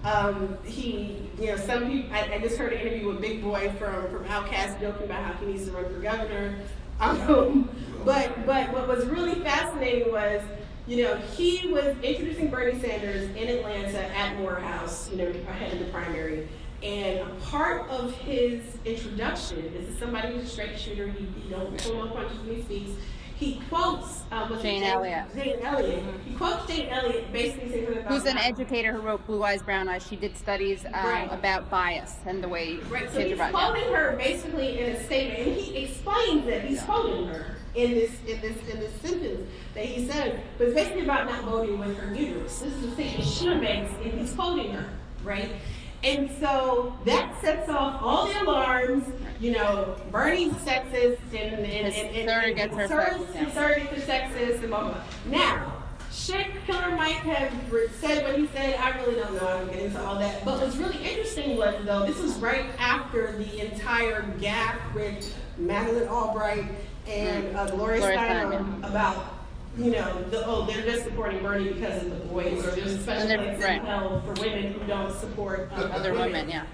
Some people. I just heard an interview with Big Boy from Outkast joking about how he needs to run for governor. But what was really fascinating was, he was introducing Bernie Sanders in Atlanta at Morehouse, ahead of the primary. And a part of his introduction, this is somebody who's a straight shooter. He don't pull no punches when he speaks. he quotes Jane Elliott. Jane Elliott. He quotes Jane Elliott basically saying something about Who's an educator who wrote Blue Eyes, Brown Eyes. She did studies about bias and the way so kids he's are brought quoting her basically in a statement, and he explains it. He's quoting her in this sentence that he said, but it's basically about not voting with her uterus. This is the statement she makes, and he's quoting her, right? And so that sets off all the alarms. You know, Bernie's sexist and surrogates are sexist. Surrogates are sexist and blah, blah, blah. Now, should Killer Mike have said what he said? I really don't know. I don't get into all that. But what's really interesting was, though, this was right after the entire gaffe with Madeleine Albright and Gloria Steinem about, you know, they're just supporting Bernie because of the boys, or there's a special place in hell for women who don't support other women. Yeah.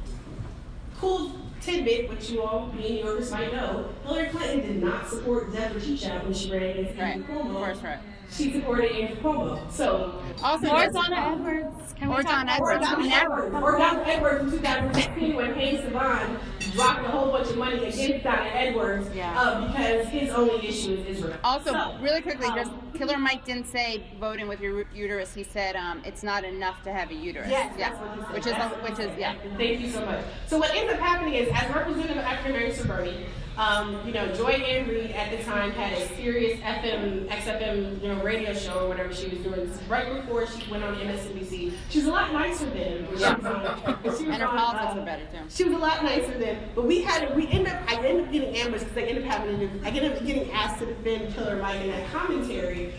Cool tidbit, which you all, me and Yorkers might know, Hillary Clinton did not support Deborah Teachout when she ran against Andrew Cuomo. Of course, right. She supported Andrew Cuomo. So also, or Donna Edwards. Or Donna Edwards in 2016 when Hayes Saban dropped a whole bunch of money against Donna Edwards because his only issue is Israel. Also, really quickly, just Killer Mike didn't say voting with your uterus. He said it's not enough to have a uterus. Yes, that's what he said. Which is yeah. Thank you so much. So what ends up happening is, as representative of African Americans for Bernie, you know, Joy Ann Reid at the time had a serious XFM, you know, radio show or whatever she was doing. This is right before she went on MSNBC. She was a lot nicer then. Yeah. And her politics were better too. She was a lot nicer then. But I ended up getting ambushed because I ended up getting asked to defend Killer Mike in that commentary.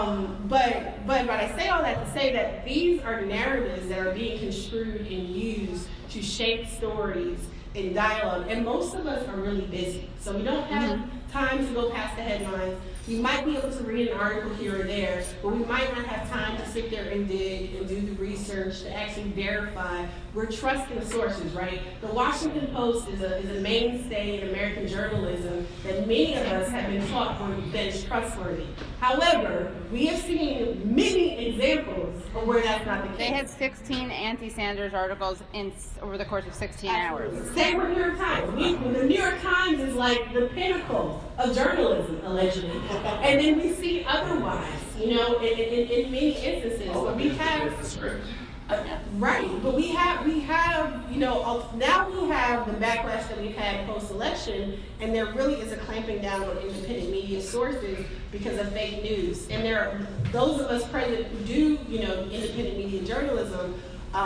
But I say all that to say that these are narratives that are being construed and used to shape stories in dialogue, and most of us are really busy, so we don't have time to go past the headlines. We might be able to read an article here or there, but we might not have time to sit there and dig and do the research to actually verify. We're trusting sources, right? The Washington Post is a mainstay in American journalism that many of us have been taught that is trustworthy. However, we have seen many examples of where that's not the case. They had 16 anti-Sanders articles over the course of 16 hours. Same with New York Times. The New York Times is like the pinnacle of journalism, allegedly. And then we see otherwise, you know, in many instances. But we have right, but we have, you know, now we have the backlash that we've had post-election, and there really is a clamping down on independent media sources because of fake news. And there are those of us present who do, you know, independent media journalism.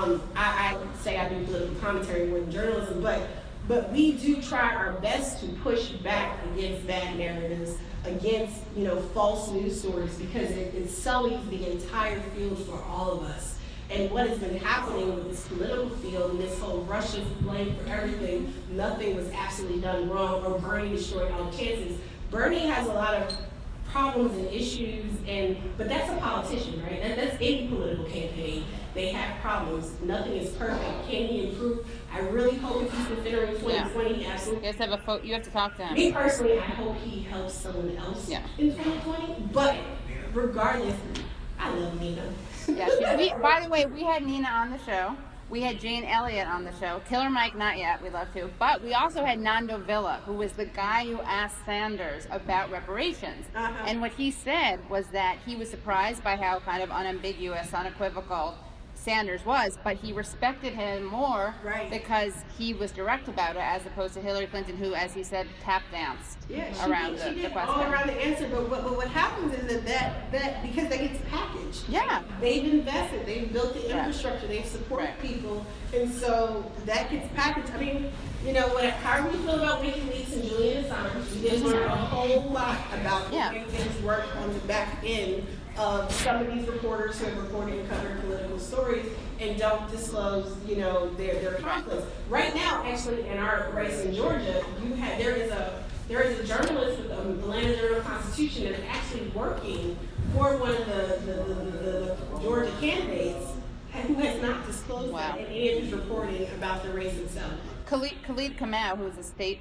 I say I do political commentary more than journalism, but we do try our best to push back against bad narratives, against, you know, false news stories, because it sullies the entire field for all of us. And what has been happening with this political field and this whole Russian blame for everything, nothing was absolutely done wrong, or Bernie destroyed all the chances. Bernie has a lot of problems and issues, but that's a politician, right? That's any political campaign. They have problems. Nothing is perfect. Can he improve? I really hope if he's considering 2020, he absolutely. You have to talk to him. Me personally, I hope he helps someone else in 2020. But regardless, I love Nina. Yeah, by the way, we had Nina on the show. We had Jane Elliott on the show. Killer Mike, not yet. We'd love to. But we also had Nando Villa, who was the guy who asked Sanders about reparations. And what he said was that he was surprised by how kind of unambiguous, unequivocal Sanders was, but he respected him more because he was direct about it, as opposed to Hillary Clinton, who, as he said, tap danced around the question. All around the answer. But what happens is that because that gets packaged. Yeah. They've invested. They've built the infrastructure. They've supported people, and so that gets packaged. I mean, you know, however you feel about WikiLeaks and Julian Assange, we did learn a whole lot about the way things work on the back end of some of these reporters who have reported and covered political stories and don't disclose, you know, their conflicts. Right now, actually, in our race in Georgia, there is a journalist with the Atlanta Journal-Constitution that's actually working for one of the Georgia candidates who has not disclosed that in any of his reporting about the race itself. Khalid Kamau, who's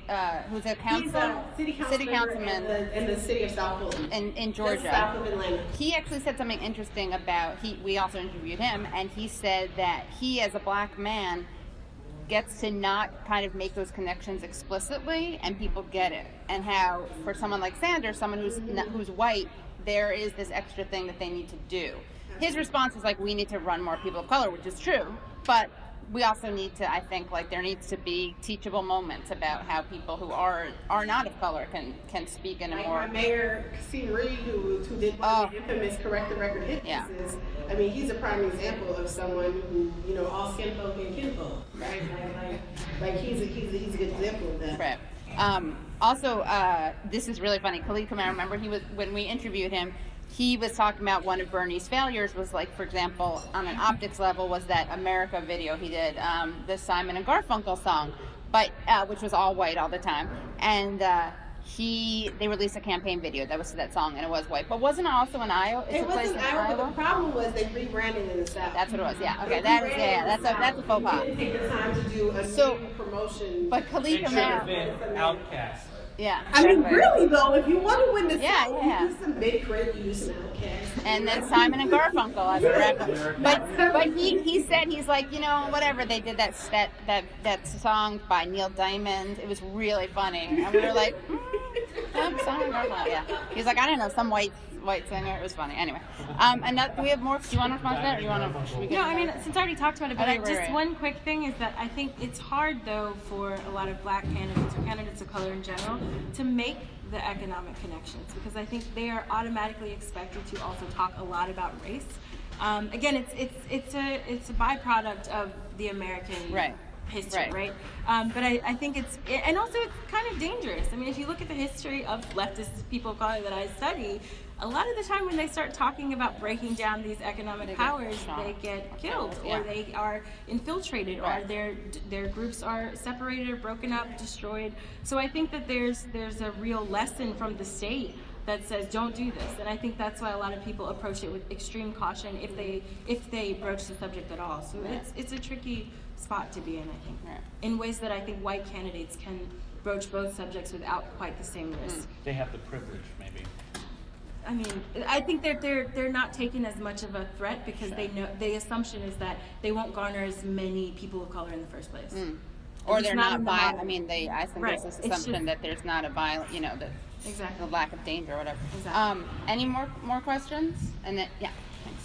a council, city councilman in the city of South Fulton in Georgia, south of Atlanta. He actually said something interesting about we also interviewed him, and he said that he, as a black man, gets to not kind of make those connections explicitly, and people get it. And how for someone like Sanders, someone who's white, there is this extra thing that they need to do. His response is like, we need to run more people of color, which is true, but we also need to, I think, like there needs to be teachable moments about how people who are not of color can speak in a like more. Our Mayor Kasim Reed, who did one of the infamous Correct the Record hit pieces. I mean, he's a prime example of someone who, you know, all skin folk and kinfolk, right? Like he's a good example of that. Right. Also, this is really funny. Khalid Kamau, remember when we interviewed him, he was talking about one of Bernie's failures was, like, for example, on an optics level, was that America video he did, the Simon and Garfunkel song, but which was all white all the time, and they released a campaign video that was to that song, and it was white, but wasn't it also in Iowa? It was in Iowa, but the problem was they rebranded in the South. That's what it was. Yeah. Okay. That's a faux pas. They didn't take the time to do a new promotion. But Khalid It should have Kamau. been Outcast. Yeah. I mean, really though, if you want to win the Yeah, South, yeah. you do some big credit, you do some Outkast. And then Simon and Garfunkel as a rapper. But he said, he's like, you know, whatever, they did that song by Neil Diamond. It was really funny. And we were like, Simon and Garfunkel, yeah. He's like, I don't know, some white singer. It was funny. Anyway. Do we have more? Do you want to respond to that, or do you want to? No, I mean, since I already talked about it, but Right. one quick thing is that I think it's hard, though, for a lot of black candidates or candidates of color in general to make the economic connections, because I think they are automatically expected to also talk a lot about race. Again, it's a byproduct of the American history, right? But I think it's kind of dangerous. I mean, if you look at the history of leftist people of color that I study, a lot of the time when they start talking about breaking down these economic powers, they get killed, or they are infiltrated, or their groups are separated or broken up, destroyed. So I think that there's a real lesson from the state that says don't do this, and I think that's why a lot of people approach it with extreme caution if they broach the subject at all. So it's a tricky spot to be in, I think, in ways that I think white candidates can broach both subjects without quite the same risk. They have the privilege, maybe. I mean, I think that they're not taken as much of a threat because they know the assumption is that they won't garner as many people of color in the first place. Or they're not violent. I mean, I think there's this assumption just, that there's not a violent, you know, the lack of danger or whatever. Exactly. Any more questions? And then thanks.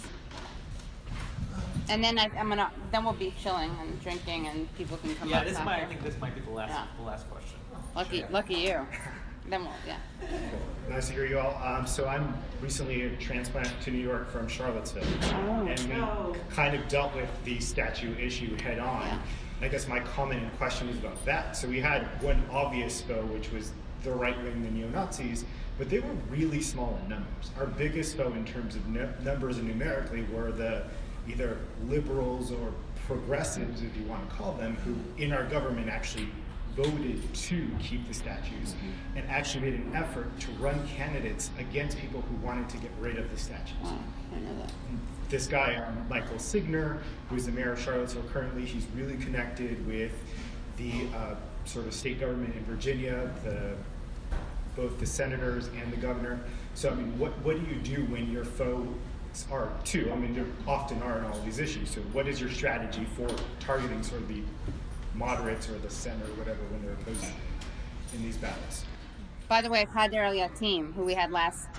And then then we'll be chilling and drinking, and people can come up. I think this might be the last question. Lucky you. Then Nice to hear you all. So I'm recently a transplant to New York from Charlottesville, and we kind of dealt with the statue issue head on. Yeah. I guess my comment and question is about that. So we had one obvious foe, which was the right wing, the neo-Nazis, but they were really small in numbers. Our biggest foe in terms of numbers and numerically were the either liberals or progressives, if you want to call them, who in our government actually voted to keep the statues and actually made an effort to run candidates against people who wanted to get rid of the statues. Wow, I know that. This guy, Michael Signer, who's the mayor of Charlottesville currently, he's really connected with the sort of state government in Virginia, both the senators and the governor. So I mean, what do you do when your foes are too? I mean, there often are in all these issues. So what is your strategy for targeting sort of the moderates or the center or whatever when they're opposing in these battles? By the way, Kader Yatim, who we had last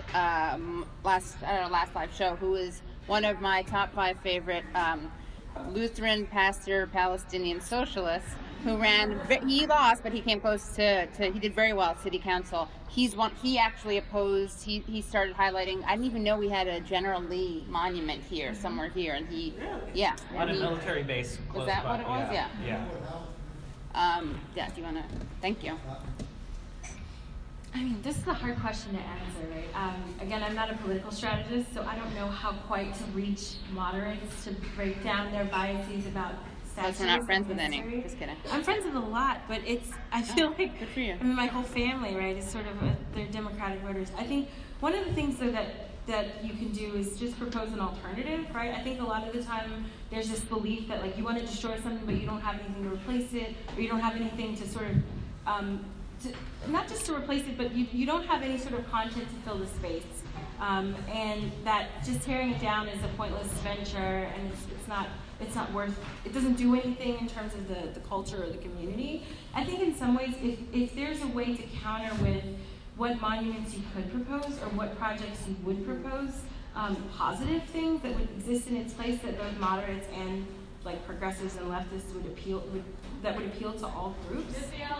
live show, who is one of my top 5 favorite Lutheran pastor Palestinian socialists, who he lost, but he came close he did very well at city council. He actually opposed, he started highlighting, I didn't even know we had a General Lee monument here, somewhere here, and On a military base close Was that by. what it was? Yeah. Do you want to, thank you. I mean, this is a hard question to answer, right? Again, I'm not a political strategist, so I don't know how quite to reach moderates to break down their biases about statues. We're not friends with any. Just kidding. I'm friends with a lot, but I feel like, good for you. I mean, my whole family, right, is sort of, they're Democratic voters. I think one of the things, though, that you can do is just propose an alternative, right? I think a lot of the time there's this belief that, like, you want to destroy something, but you don't have anything to replace it, or you don't have anything to sort of, not just to replace it, but you don't have any sort of content to fill the space. And that just tearing it down is a pointless venture, and it's not it doesn't do anything in terms of the culture or the community. I think in some ways, if there's a way to counter with what monuments you could propose or what projects you would propose, positive things that would exist in its place that both moderates and like progressives and leftists would appeal to all groups.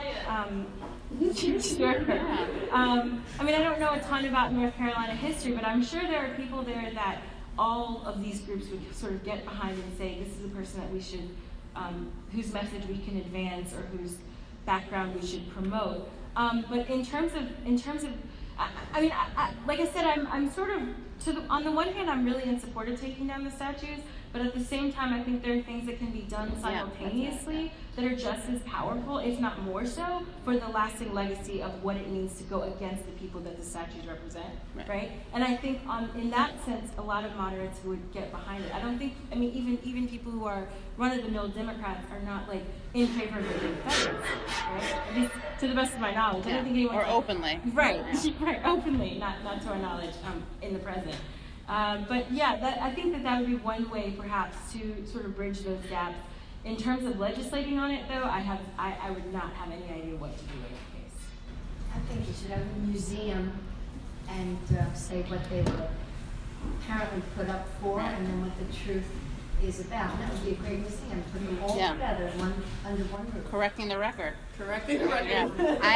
Sure. I mean, I don't know a ton about North Carolina history, but I'm sure there are people there that all of these groups would sort of get behind and say, this is a person that we should, whose message we can advance or whose background we should promote. But in terms of, I mean, like I said, I'm sort of, on the one hand, I'm really in support of taking down the statues, but at the same time, I think there are things that can be done simultaneously that are just as powerful, if not more so, for the lasting legacy of what it means to go against the people that the statues represent, right? And I think in that sense, a lot of moderates would get behind it. I don't think, I mean, even people who are run-of-the-mill Democrats are not like in favor of the Confederates, right? At least to the best of my knowledge. I don't think anyone openly. Right, right, openly, not to our knowledge in the present. But yeah, I think that would be one way, perhaps, to sort of bridge those gaps. In terms of legislating on it, though, I would not have any idea what to do in that case. I think you should have a museum and say what they were apparently put up for, and then what the truth is about. That would be a great museum. Put them all together, under one roof. Correcting the record. Yeah.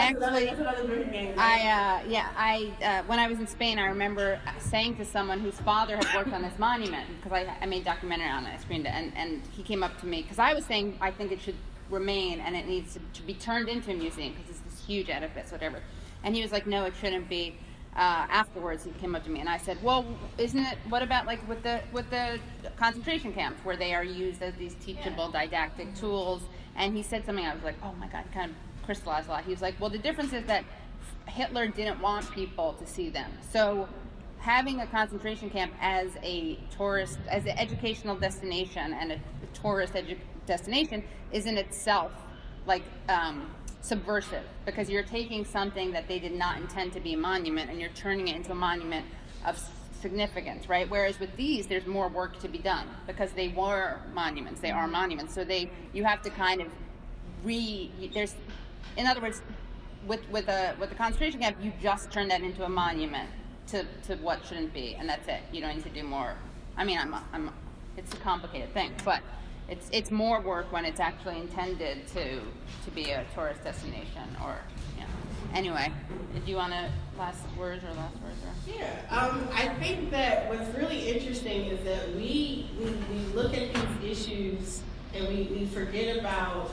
When I was in Spain, I remember saying to someone whose father had worked on this monument, because I made a documentary on it, I screened it, and he came up to me, because I was saying I think it should remain and it needs to be turned into a museum, because it's this huge edifice, whatever. And he was like, no, it shouldn't be. Afterwards, he came up to me and I said, well, what about like with the concentration camps where they are used as these teachable didactic tools? And he said something, I was like, oh my God, kind of crystallized a lot. He was like, well, the difference is that Hitler didn't want people to see them. So having a concentration camp as an educational destination and a tourist destination is in itself like subversive, because you're taking something that they did not intend to be a monument and you're turning it into a monument of significance, right? Whereas with these, there's more work to be done because they were monuments, they are monuments. So you have to kind of in other words, with the concentration camp, you just turn that into a monument to what shouldn't be, and that's it. You don't need to do more. I mean, it's a complicated thing, but it's more work when it's actually intended to be a tourist destination or, Anyway, do you want to last words? Yeah, I think that what's really interesting is that we look at these issues and we forget about,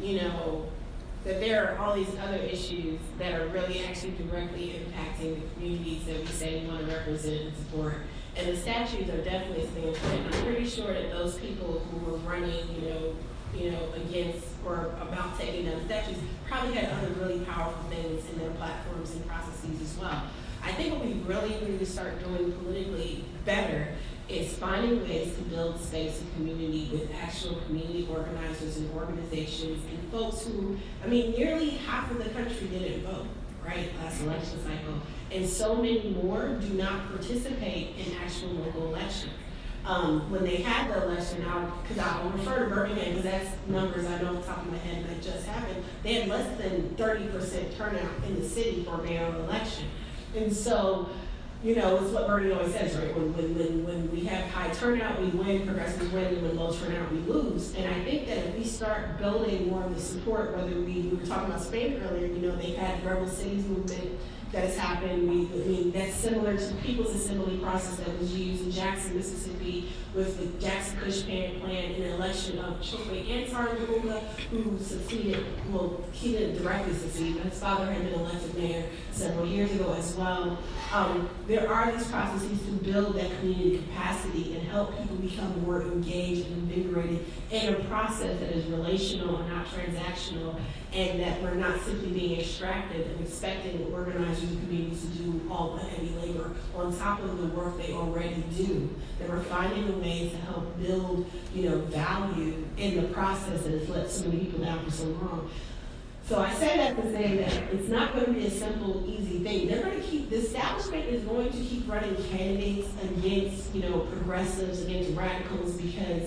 that there are all these other issues that are really actually directly impacting the communities that we say we want to represent and support. And the statues are definitely things. I'm pretty sure that those people who were running, against or about taking down statues probably had other really powerful things in their platforms and processes as well. I think what we really need to start doing politically better is finding ways to build space and community with actual community organizers and organizations and folks who, nearly half of the country didn't vote, right, last election cycle. And so many more do not participate in actual local elections. When they had the election, because I'll refer to Birmingham because that's numbers I know off the top of my head that just happened, they had less than 30% turnout in the city for a mayoral election. And so, it's what Bernie always says, right? When we have high turnout, we win, progressives win, and when low turnout, we lose. And I think that if we start building more of the support, whether we were talking about Spain earlier, they've had Rebel Cities movement that has happened. That's similar to the People's Assembly process that was used in Jackson, Mississippi, with the Jackson Cush plan in the election of Chokwe Antar Ngunga, who succeeded. Well, he didn't directly succeed, but his father had been elected mayor several years ago as well. There are these processes to build that community capacity and help people become more engaged and invigorated in a process that is relational and not transactional, and that we're not simply being extractive and expecting organizers and communities to do all the heavy labor on top of the work they already do. That we're finding a way to help build, value in the process that has let so many people down for so long. So I say that to say that it's not going to be a simple, easy thing. The establishment is going to keep running candidates against, progressives, against radicals, because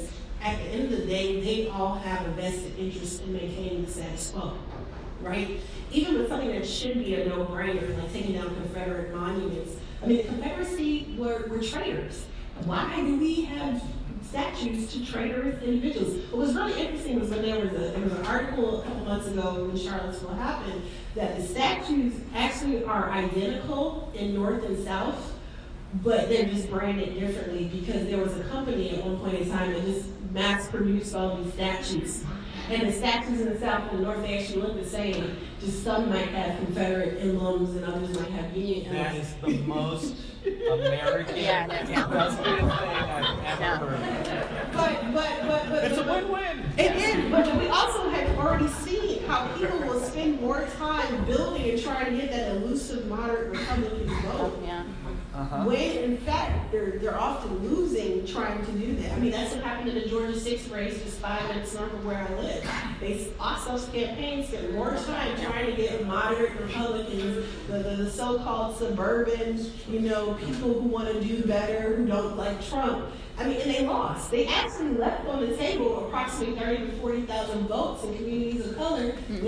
at the end of the day, they all have a vested interest in maintaining the status quo, right? Even with something that should be a no-brainer, like taking down Confederate monuments. I mean, the Confederacy were traitors. Why do we have statues to traitorous individuals? What was really interesting was when there was an article a couple months ago when Charlottesville happened that the statues actually are identical in North and South, but they're just branded differently because there was a company at one point in time that just mass-produced all these statues. And the statues in the South and the North, they actually look the same. Just some might have Confederate emblems and others might have Union emblems. That is the most American industrial thing I've ever heard. But it's a win-win. It is, but we also have already seen how people will spend more time building and trying to get that elusive moderate Republican vote. When in fact they're often losing trying to do that. I mean, that's what happened in the Georgia 6 race just 5 minutes north of where I live. Ossoff's campaign spent more time trying to get moderate Republicans, the so-called suburban, people who want to do better, who don't like Trump. I mean, and they lost. They actually left on the table approximately 30,000 to 40,000 votes in communities of color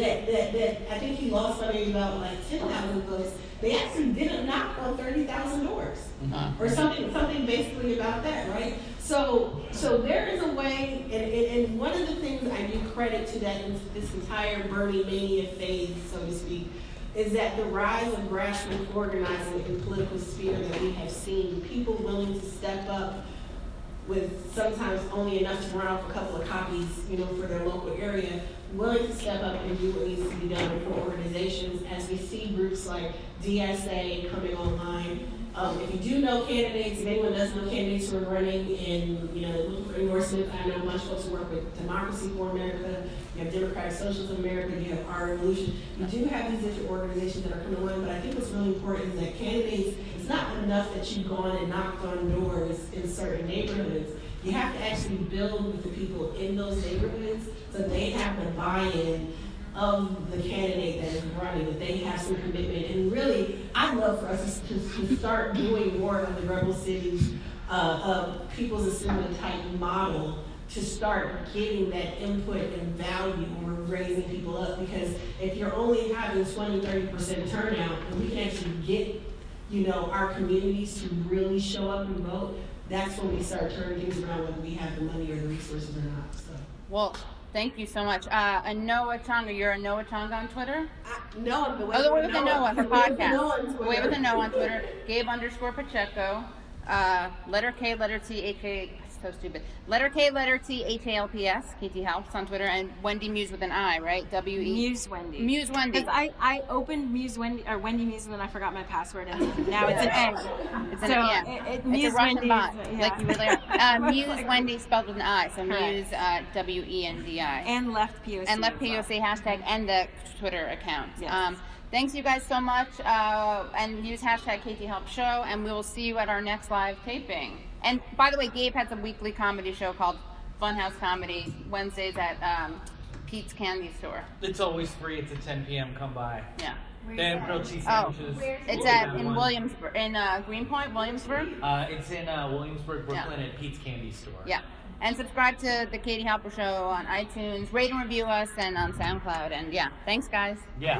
that I think he lost by maybe about like 10,000 votes. They actually didn't knock on 30,000 doors or something basically about that, right? So there is a way, and one of the things I give credit to this entire Bernie mania phase, so to speak, is that the rise of grassroots organizing in the political sphere that we have seen, people willing to step up with sometimes only enough to run off a couple of copies, for their local area, willing to step up and do what needs to be done for organizations as we see groups like DSA coming online. If you do know candidates, if anyone does know candidates who are running in, looking for endorsements, I know a bunch of folks who work with Democracy for America, you have Democratic Socialism America, you have Our Revolution. You do have these different organizations that are coming online, but I think what's really important is that candidates, it's not enough that you've gone and knocked on doors in certain neighborhoods. You have to actually build with the people in those neighborhoods so they have the buy-in of the candidate that is running, that they have some commitment. And really, I'd love for us to start doing more of the Rebel Cities People's Assembly type model to start getting that input and value when we're raising people up. Because if you're only having 20-30% turnout, and we can actually get our communities to really show up and vote, that's when we start turning things around, whether we have the money or the resources or not. So. Well, thank you so much. Noah Changa, you're a Noah Changa on Twitter? No, I'm the Way with the Noah for podcast. Way with the Noah on Twitter. Gabe_Pacheco. Letter K, letter T, H-A, so stupid. Letter K, letter T, H-A-L-P-S, KT Helps on Twitter, and Wendy Muse with an I, right? W-E? Muse Wendy. Muse Wendy. Because I opened Muse Wendy, or Wendy Muse, and then I forgot my password, and now it's an A. It's a Russian bot, like you were there. Muse Wendy spelled with an I, so Muse, W-E-N-D-I. And Left POC. And Left POC hashtag, and the Twitter account. Yes. Thanks you guys so much, and use hashtag KT Help Show, and we will see you at our next live taping. And by the way, Gabe has a weekly comedy show called Funhouse Comedy, Wednesdays at Pete's Candy Store. It's always free. It's at 10 p.m. Come by. Yeah. They have grilled cheese sandwiches. It's in Williamsburg, in Greenpoint, Williamsburg? It's in Williamsburg, Brooklyn at Pete's Candy Store. Yeah. And subscribe to the Katie Halper Show on iTunes. Rate and review us and on SoundCloud. And yeah, thanks guys. Yeah.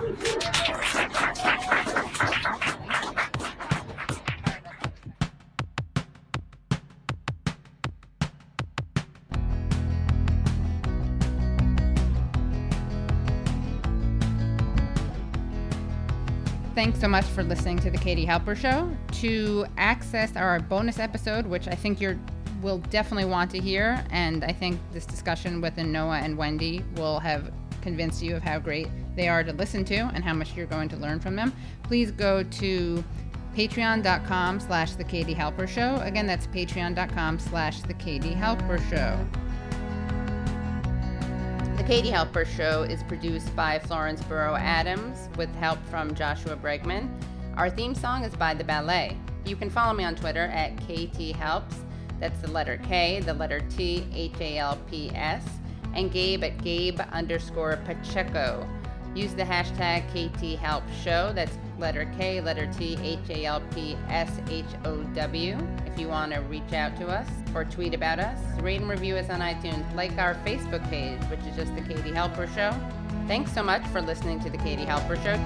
Thanks so much for listening to the Katie Halper Show. To access our bonus episode, which I think will definitely want to hear, and I think this discussion with Noah and Wendy will have convinced you of how great they are to listen to and how much you're going to learn from them, please go to patreon.com/The Katie Halper Show. Again, that's patreon.com/The Katie Halper Show. The Katie Halper Show is produced by Florence Burrow Adams with help from Joshua Bregman. Our theme song is by The Ballet. You can follow me on Twitter at KTHelps. That's the letter K, the letter T, H-A-L-P-S, and Gabe at Gabe_Pacheco. Use the hashtag KTHelpShow. That's letter K, letter T, HALPSHOW. If you want to reach out to us or tweet about us, rate and review us on iTunes. Like our Facebook page, which is just the Katie Halper Show. Thanks so much for listening to the Katie Halper Show.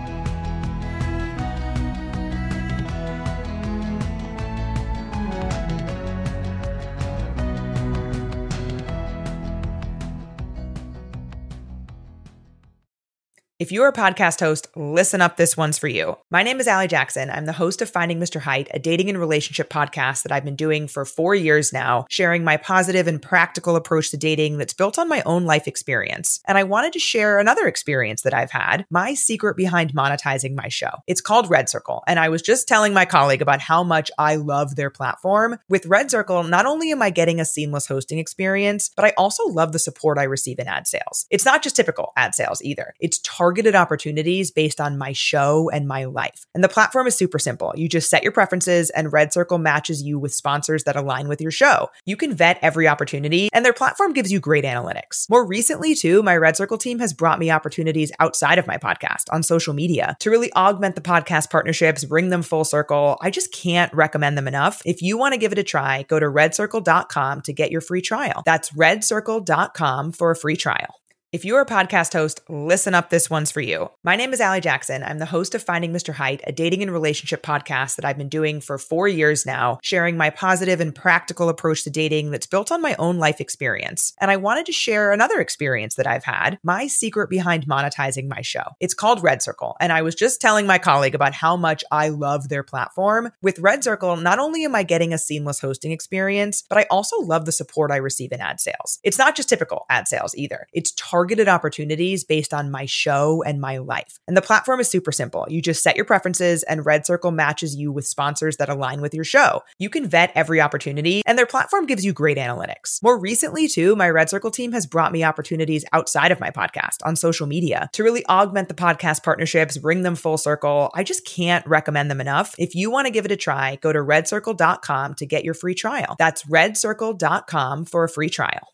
If you're a podcast host, listen up, this one's for you. My name is Allie Jackson. I'm the host of Finding Mr. Height, a dating and relationship podcast that I've been doing for 4 years now, sharing my positive and practical approach to dating that's built on my own life experience. And I wanted to share another experience that I've had, my secret behind monetizing my show. It's called Red Circle, and I was just telling my colleague about how much I love their platform. With Red Circle, not only am I getting a seamless hosting experience, but I also love the support I receive in ad sales. It's not just typical ad sales either. It's targeted opportunities based on my show and my life. And the platform is super simple. You just set your preferences and Red Circle matches you with sponsors that align with your show. You can vet every opportunity and their platform gives you great analytics. More recently too, my Red Circle team has brought me opportunities outside of my podcast on social media to really augment the podcast partnerships, bring them full circle. I just can't recommend them enough. If you want to give it a try, go to redcircle.com to get your free trial. That's redcircle.com for a free trial. If you're a podcast host, listen up, this one's for you. My name is Allie Jackson. I'm the host of Finding Mr. Height, a dating and relationship podcast that I've been doing for 4 years now, sharing my positive and practical approach to dating that's built on my own life experience. And I wanted to share another experience that I've had, my secret behind monetizing my show. It's called Red Circle, and I was just telling my colleague about how much I love their platform. With Red Circle, not only am I getting a seamless hosting experience, but I also love the support I receive in ad sales. It's not just typical ad sales either. It's targeted opportunities based on my show and my life. And the platform is super simple. You just set your preferences and Red Circle matches you with sponsors that align with your show. You can vet every opportunity and their platform gives you great analytics. More recently too, my Red Circle team has brought me opportunities outside of my podcast on social media to really augment the podcast partnerships, bring them full circle. I just can't recommend them enough. If you want to give it a try, go to redcircle.com to get your free trial. That's redcircle.com for a free trial.